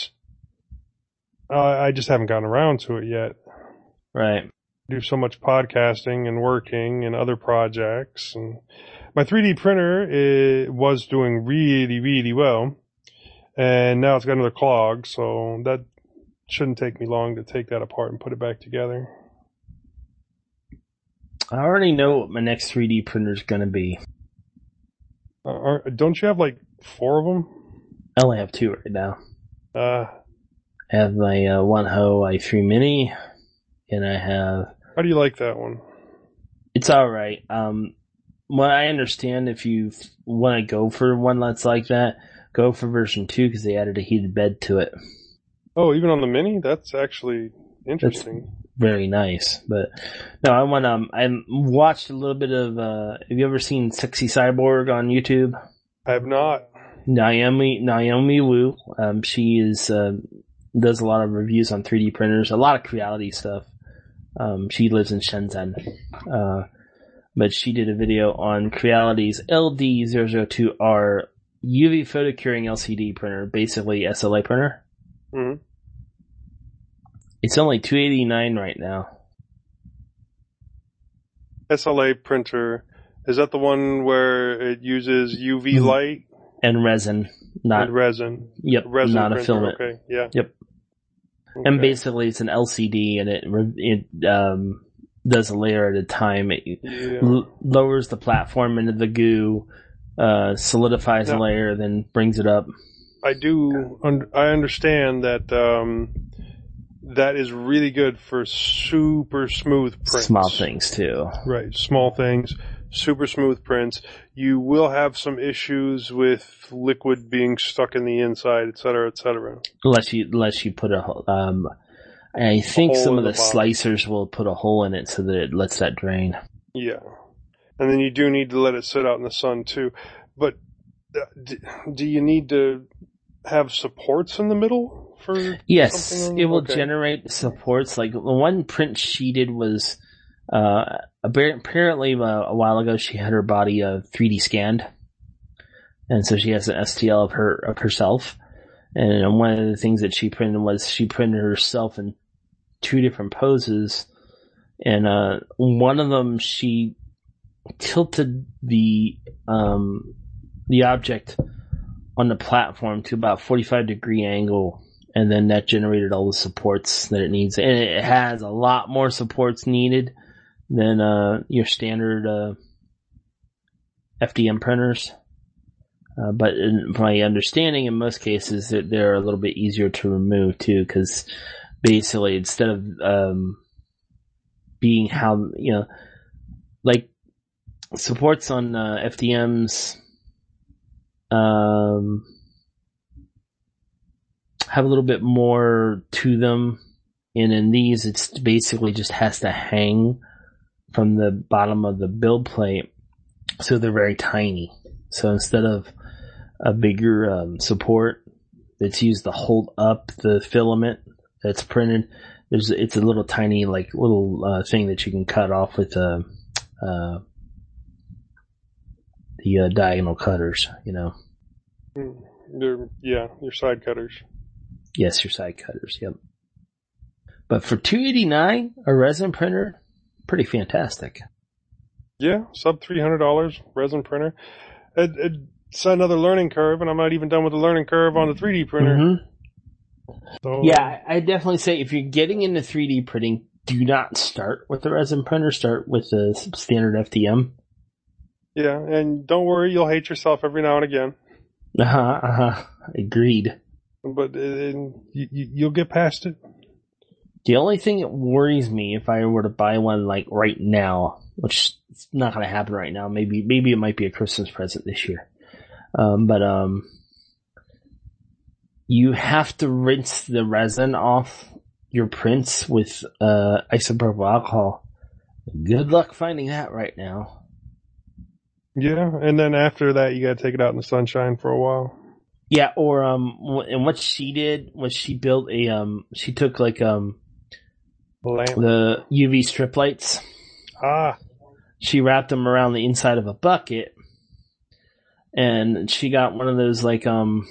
Speaker 2: I just haven't gotten around to it yet.
Speaker 8: Right.
Speaker 2: I do so much podcasting and working and other projects. And my 3D printer was doing really, really well. And now it's got another clog, so that shouldn't take me long to take that apart and put it back together.
Speaker 8: I already know what my next 3D printer is going to be.
Speaker 2: Don't you have like 4 of them?
Speaker 8: I only have 2 right now.
Speaker 2: I
Speaker 8: have my One-Ho i3 Mini, and I have...
Speaker 2: How do you like that one?
Speaker 8: It's alright. Well, I understand if you want to go for one that's like that, go for version 2 because they added a heated bed to it.
Speaker 2: Oh, even on the Mini? That's actually interesting.
Speaker 8: That's very nice. But no, I watched a little bit of, have you ever seen Sexy Cyborg on YouTube?
Speaker 2: I have not.
Speaker 8: Naomi Wu. She does a lot of reviews on 3D printers, a lot of Creality stuff. She lives in Shenzhen. But she did a video on Creality's LD002R UV photo curing LCD printer, basically SLA printer.
Speaker 2: Mm-hmm.
Speaker 8: It's only $289 right now.
Speaker 2: SLA printer, is that the one where it uses UV light
Speaker 8: and resin? Not
Speaker 2: resin.
Speaker 8: Yep,
Speaker 2: resin
Speaker 8: not
Speaker 2: printer,
Speaker 8: a filament.
Speaker 2: Okay, yeah.
Speaker 8: Yep. Okay. And basically, it's an LCD, and it does a layer at a time. It lowers the platform into the goo. Solidifies a layer, then brings it up.
Speaker 2: I understand that that is really good for super smooth prints.
Speaker 8: Small things too.
Speaker 2: Right, small things, super smooth prints. You will have some issues with liquid being stuck in the inside, et cetera, et cetera.
Speaker 8: Unless you put I think some of the slicers will put a hole in it so that it lets that drain.
Speaker 2: Yeah. And then you do need to let it sit out in the sun too. But do you need to have supports in the middle for?
Speaker 8: Yes, it will generate supports. Like the one print she did was apparently a while ago she had her body 3D scanned, and so she has an STL of herself. And one of the things that she printed was she printed herself in 2 different poses, and one of them she tilted the object on the platform to about 45-degree angle, and then that generated all the supports that it needs. And it has a lot more supports needed than your standard FDM printers. But in my understanding, in most cases, they're a little bit easier to remove too, because basically instead of being how, like supports on FDMs have a little bit more to them, and in these it's basically just has to hang from the bottom of the build plate, so they're very tiny. So instead of a bigger support that's used to hold up the filament that's printed, it's a little tiny little thing that you can cut off with the diagonal cutters,
Speaker 2: Your side cutters.
Speaker 8: Yes, your side cutters, yep. But for $289, a resin printer, pretty fantastic.
Speaker 2: Yeah, sub $300 resin printer. It's another learning curve, and I'm not even done with the learning curve on the 3D printer.
Speaker 8: Mm-hmm.
Speaker 2: So,
Speaker 8: yeah, I definitely say if you're getting into 3D printing, do not start with the resin printer. Start with the standard FDM.
Speaker 2: Yeah, and don't worry, you'll hate yourself every now and again.
Speaker 8: Agreed.
Speaker 2: But you'll get past it.
Speaker 8: The only thing that worries me if I were to buy one like right now, which is not going to happen right now, maybe it might be a Christmas present this year. But you have to rinse the resin off your prints with isopropyl alcohol. Good luck finding that right now.
Speaker 2: Yeah, and then after that, you got to take it out in the sunshine for a while.
Speaker 8: Yeah, or and what she did was she built she took like
Speaker 2: Lamp.
Speaker 8: the UV strip lights. She wrapped them around the inside of a bucket, and she got one of those like I'm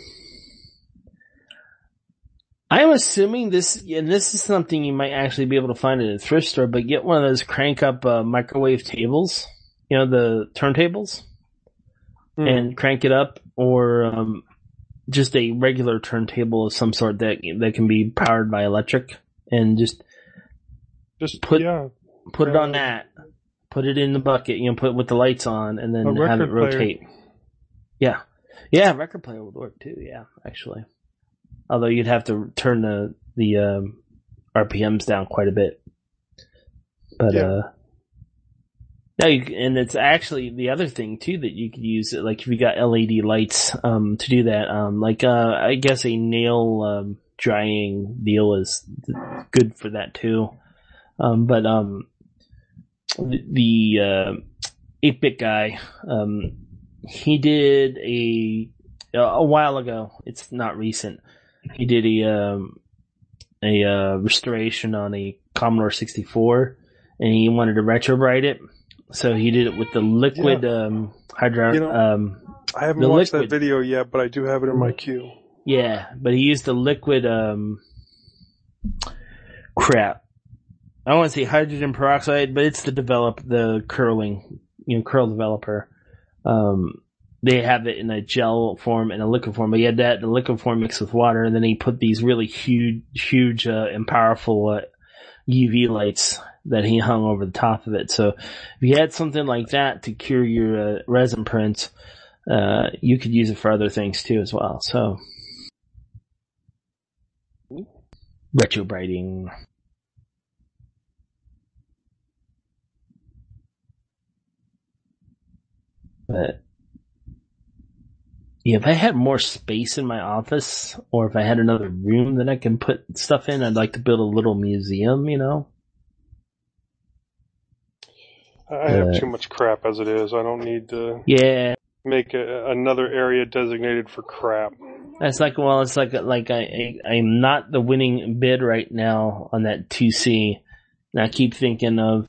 Speaker 8: assuming this, and this is something you might actually be able to find at a thrift store, but get one of those crank up microwave tables, you know, the turntables, and crank it up, or just a regular turntable of some sort that can be powered by electric, and just put it on that, put it in the bucket, you know, put it with the lights on, and then have it rotate. Player. Yeah, record player would work too. Yeah, actually. Although you'd have to turn the RPMs down quite a bit. But, and it's actually the other thing too that you could use, like if you got LED lights, to do that, I guess a nail, drying deal is good for that too. The 8-bit guy, he did a while ago, it's not recent, he did a restoration on a Commodore 64, and he wanted to retrobrite it, so he did it with the liquid hydraulic.
Speaker 2: I haven't watched that video yet, but I do have it in my queue.
Speaker 8: Yeah, but he used the liquid crap. I don't want to say hydrogen peroxide, but it's the curl developer. They have it in a gel form and a liquid form. But he had that in a liquid form mixed with water, and then he put these really huge and powerful UV lights that he hung over the top of it. So if you had something like that to cure your resin prints, you could use it for other things too as well. So retrobrighting. But yeah, if I had more space in my office, or if I had another room that I can put stuff in, I'd like to build a little museum, you know?
Speaker 2: I have too much crap as it is. I don't need to make another area designated for crap.
Speaker 8: It's like I'm not the winning bid right now on that 2C. And I keep thinking of,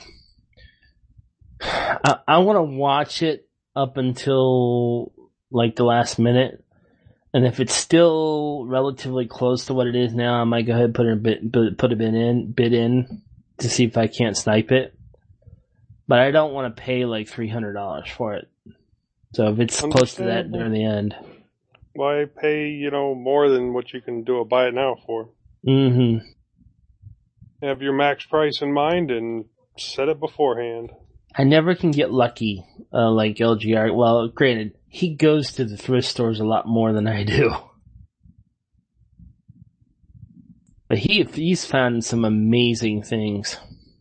Speaker 8: I want to watch it up until like the last minute, and if it's still relatively close to what it is now, I might go ahead and put a bid in to see if I can't snipe it. But I don't want to pay like $300 for it. So if it's close to that near the end,
Speaker 2: why pay more than what you can buy it now for?
Speaker 8: Mm-hmm.
Speaker 2: Have your max price in mind and set it beforehand.
Speaker 8: I never can get lucky like LGR. Well, granted, he goes to the thrift stores a lot more than I do. But he's found some amazing things.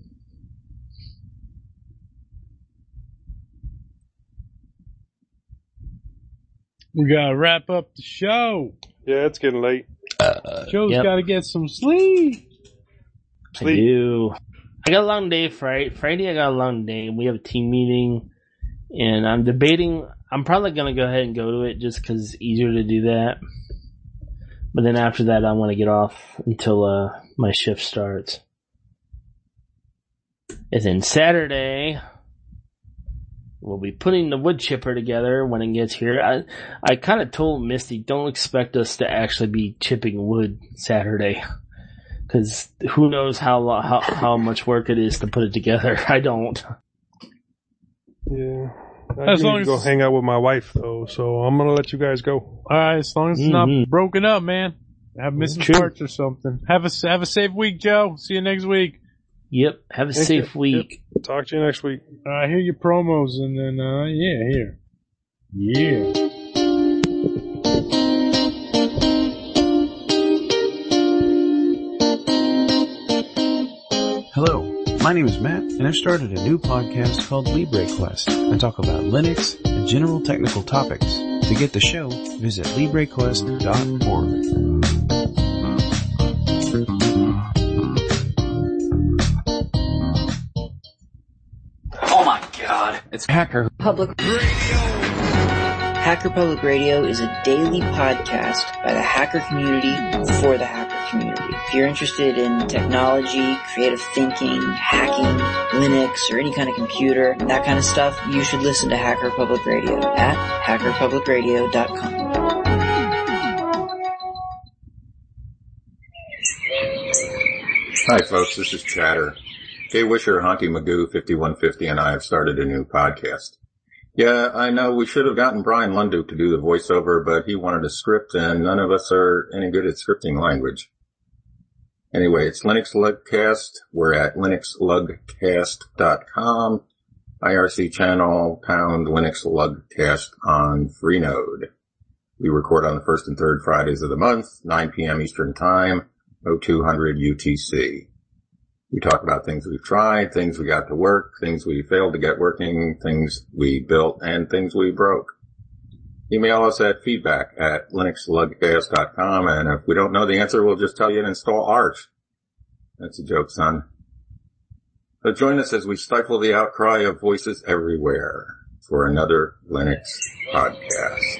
Speaker 1: We gotta wrap up the show.
Speaker 2: Yeah, it's getting late.
Speaker 1: Joe's gotta get some sleep.
Speaker 8: I do. I got a long day Friday. I got a long day. We have a team meeting, and I'm debating. I'm probably gonna go ahead and go to it just because it's easier to do that. But then after that, I want to get off until my shift starts. And then Saturday, we'll be putting the wood chipper together when it gets here. I kind of told Misty, don't expect us to actually be chipping wood Saturday. Because who knows how much work it is to put it together. I don't.
Speaker 2: Yeah. I need to go hang out with my wife, though, so I'm going to let you guys go.
Speaker 1: Alright, as long as it's not broken up, man. Have missing parts or something. Have a safe week, Joe. See you next week.
Speaker 8: Yep, have a safe week.
Speaker 2: Yep. Talk to you next week.
Speaker 1: Hear your promos, and then, here. Yeah.
Speaker 10: My name is Matt, and I've started a new podcast called LibreQuest. I talk about Linux and general technical topics. To get the show, visit LibreQuest.org.
Speaker 11: Oh my god, it's Hacker
Speaker 12: Public Radio. Hacker Public Radio is a daily podcast by the hacker community for the hacker community. If you're interested in technology, creative thinking, hacking, Linux, or any kind of computer, that kind of stuff, you should listen to Hacker Public Radio at hackerpublicradio.com.
Speaker 13: Hi folks, this is Chatter. Jay Wisher, Honky Magoo, 5150, and I have started a new podcast. Yeah, I know we should have gotten Brian Lunduke to do the voiceover, but he wanted a script, and none of us are any good at scripting language. Anyway, it's Linux Lugcast. We're at linuxlugcast.com, IRC channel, pound Linux Lugcast on Freenode. We record on the first and third Fridays of the month, 9 p.m. Eastern Time, 0200 UTC. We talk about things we've tried, things we got to work, things we failed to get working, things we built, and things we broke. Email us at feedback@linuxlugcast.com, and if we don't know the answer, we'll just tell you to install Arch. That's a joke, son. So join us as we stifle the outcry of voices everywhere for another Linux podcast.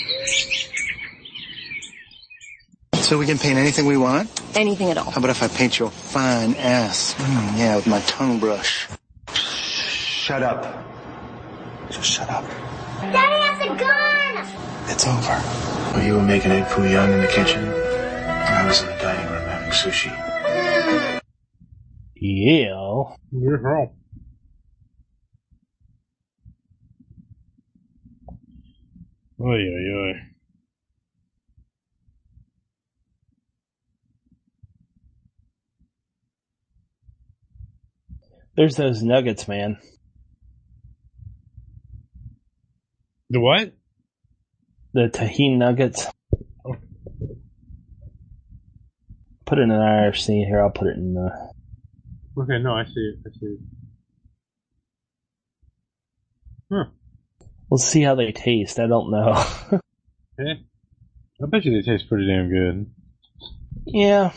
Speaker 14: So we can paint anything we want?
Speaker 15: Anything at all.
Speaker 14: How about if I paint your fine ass? Yeah, with my tongue brush. Shut up. Just shut up.
Speaker 3: Daddy has a gun!
Speaker 14: It's over.
Speaker 5: Well, you were making egg foo young in the kitchen. I was in the dining room having sushi.
Speaker 8: Yeah.
Speaker 1: Oy, oy, oy.
Speaker 8: There's those nuggets, man.
Speaker 1: The what?
Speaker 8: The tahini nuggets.
Speaker 1: Oh.
Speaker 8: Put it in an IRC. Here, I'll put it in the...
Speaker 1: Okay, no, I see it. I see it. Huh.
Speaker 8: We'll see how they taste. I don't know.
Speaker 1: Yeah. I bet you they taste pretty damn good.
Speaker 8: Yeah.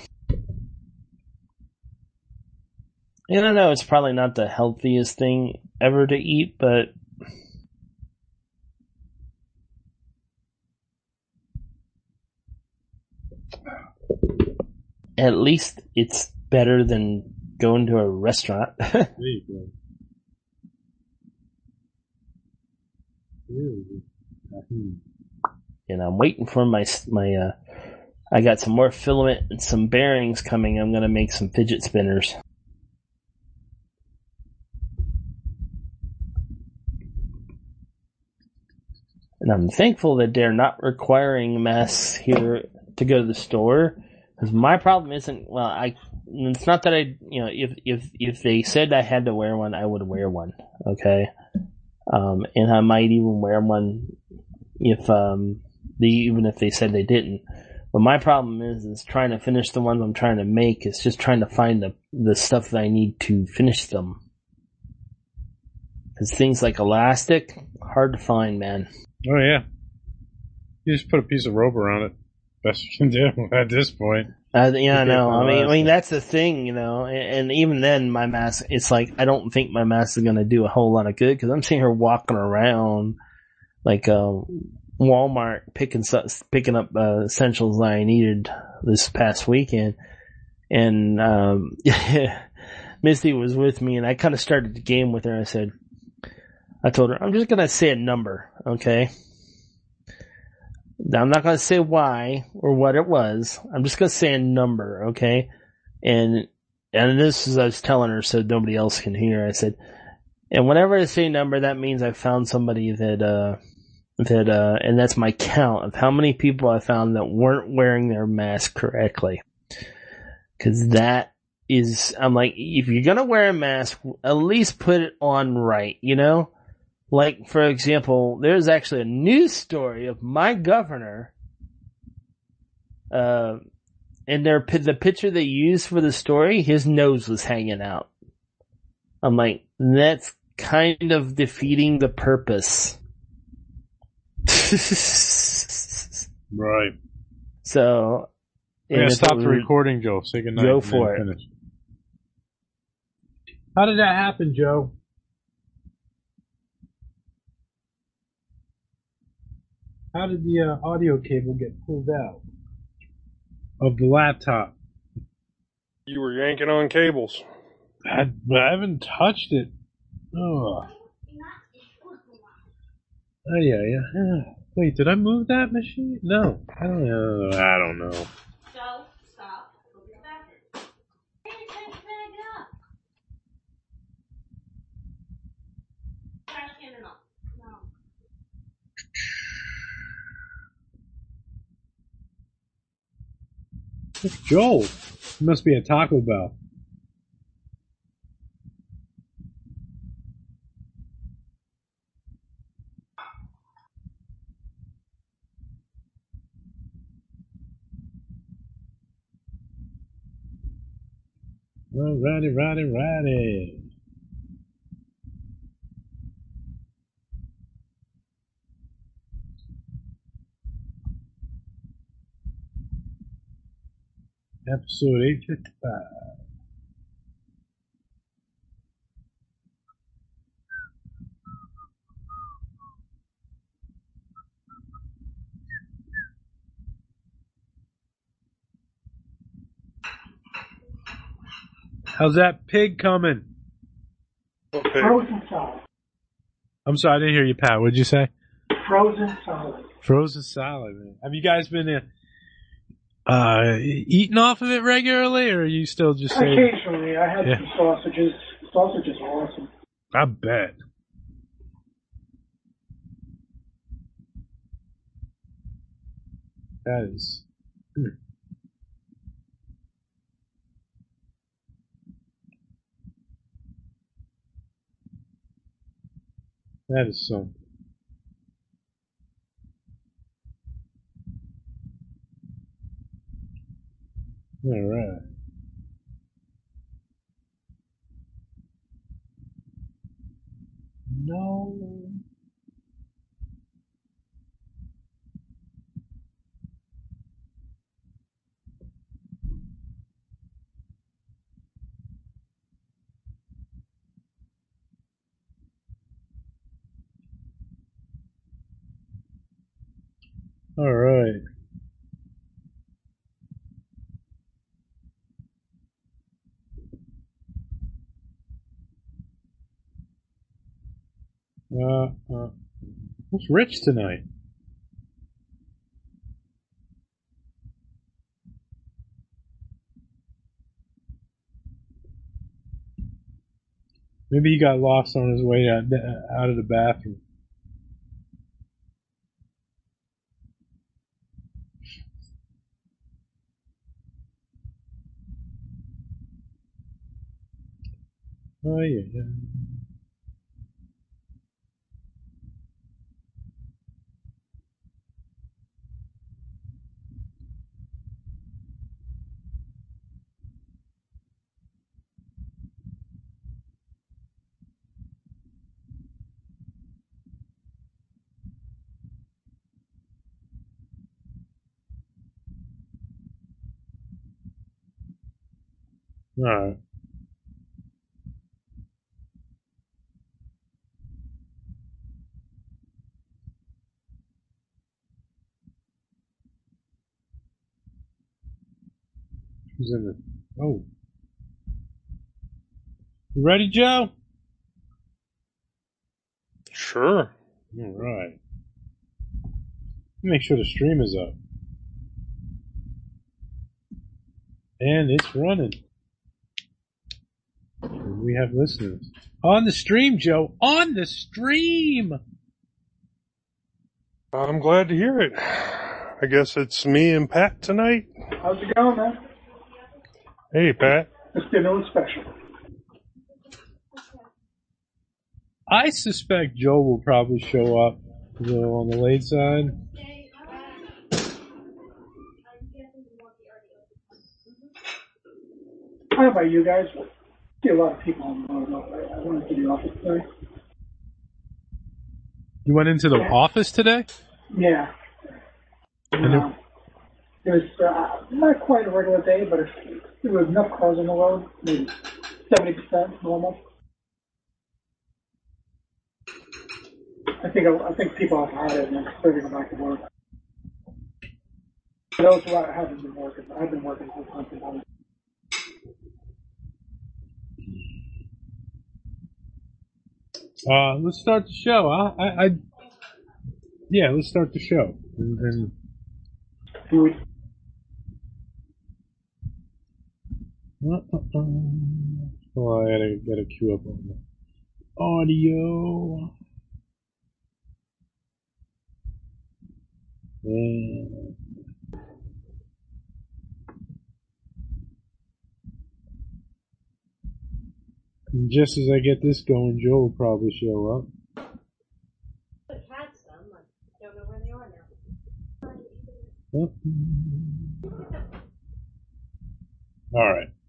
Speaker 8: I don't know, it's probably not the healthiest thing ever to eat, but at least it's better than going to a restaurant.
Speaker 1: There you go.
Speaker 8: And I'm waiting for my I got some more filament and some bearings coming. I'm gonna make some fidget spinners. And I'm thankful that they're not requiring masks here to go to the store. Because my problem isn't, it's not that if they said I had to wear one, I would wear one, okay? And I might even wear one even if they said they didn't. But my problem is trying to finish the ones I'm trying to make. It's just trying to find the stuff that I need to finish them. Because things like elastic, hard to find, man.
Speaker 1: Oh yeah. You just put a piece of rope around it. Best you can do at this point.
Speaker 8: Yeah, I know. I mean, that's the thing, and even then, my mask, it's like, I don't think my mask is gonna do a whole lot of good, cause I'm seeing her walking around, like, Walmart picking up, essentials that I needed this past weekend. And, Misty was with me, and I kind of started the game with her. I told her, I'm just gonna say a number, okay? Now, I'm not gonna say why or what it was. I'm just gonna say a number, okay? And this is, I was telling her so nobody else can hear. I said, and whenever I say number, that means I found somebody and that's my count of how many people I found that weren't wearing their mask correctly. Cause that is, I'm like, if you're gonna wear a mask, at least put it on right, Like, for example, there's actually a news story of my governor, and the picture they used for the story, his nose was hanging out. I'm like, that's kind of defeating the purpose.
Speaker 1: Right.
Speaker 8: So,
Speaker 1: We're gonna stop the recording, Joe. Say goodnight.
Speaker 8: Go
Speaker 1: and then
Speaker 8: for it.
Speaker 1: finish. How did that happen, Joe? How did the audio cable get pulled out of the laptop?
Speaker 2: You were yanking on cables.
Speaker 1: I haven't touched it. Oh. Oh yeah. Wait, did I move that machine? No. I don't know.
Speaker 9: So, stop. Go to the bathroom. Hey, take the bag up. Trash can or not? No.
Speaker 1: It's Joel. It must be a Taco Bell. Righty. Episode 855. How's that pig coming?
Speaker 2: Okay.
Speaker 7: Frozen salad.
Speaker 1: I'm sorry, I didn't hear you, Pat. What'd you say?
Speaker 7: Frozen salad.
Speaker 1: Frozen salad, man. Have you guys been eating off of it regularly, or are you still just saying?
Speaker 7: Occasionally, I had some sausages. Sausages are awesome.
Speaker 1: I bet. That is. That is something. All right. No. All right. What's Rich tonight? Maybe he got lost on his way out of the bathroom. Oh yeah. All right. Who's in the? Oh. You ready, Joe?
Speaker 2: Sure.
Speaker 1: All right. Make sure the stream is up. And it's running. And we have listeners. On the stream, Joe. On the stream!
Speaker 2: I'm glad to hear it. I guess it's me and Pat tonight.
Speaker 7: How's it going, man?
Speaker 2: Hey, Pat.
Speaker 7: This dinner was special.
Speaker 1: I suspect Joe will probably show up on the late side.
Speaker 7: How about you guys? see a lot of people on the road. I went to the office today.
Speaker 1: You went into the office today?
Speaker 7: Yeah.
Speaker 1: And
Speaker 7: it was not quite a regular day, but there was enough cars on the road, maybe 70% normal. I think people have had it and they're ready to go back to work. For those who haven't been working, I've been working full time from home.
Speaker 1: let's start the show. Yeah, let's start the show. And oh, I gotta queue up on the audio. And just as I get this going, Joe will probably show up.
Speaker 9: I've had some. I don't know where they are now.
Speaker 1: All right.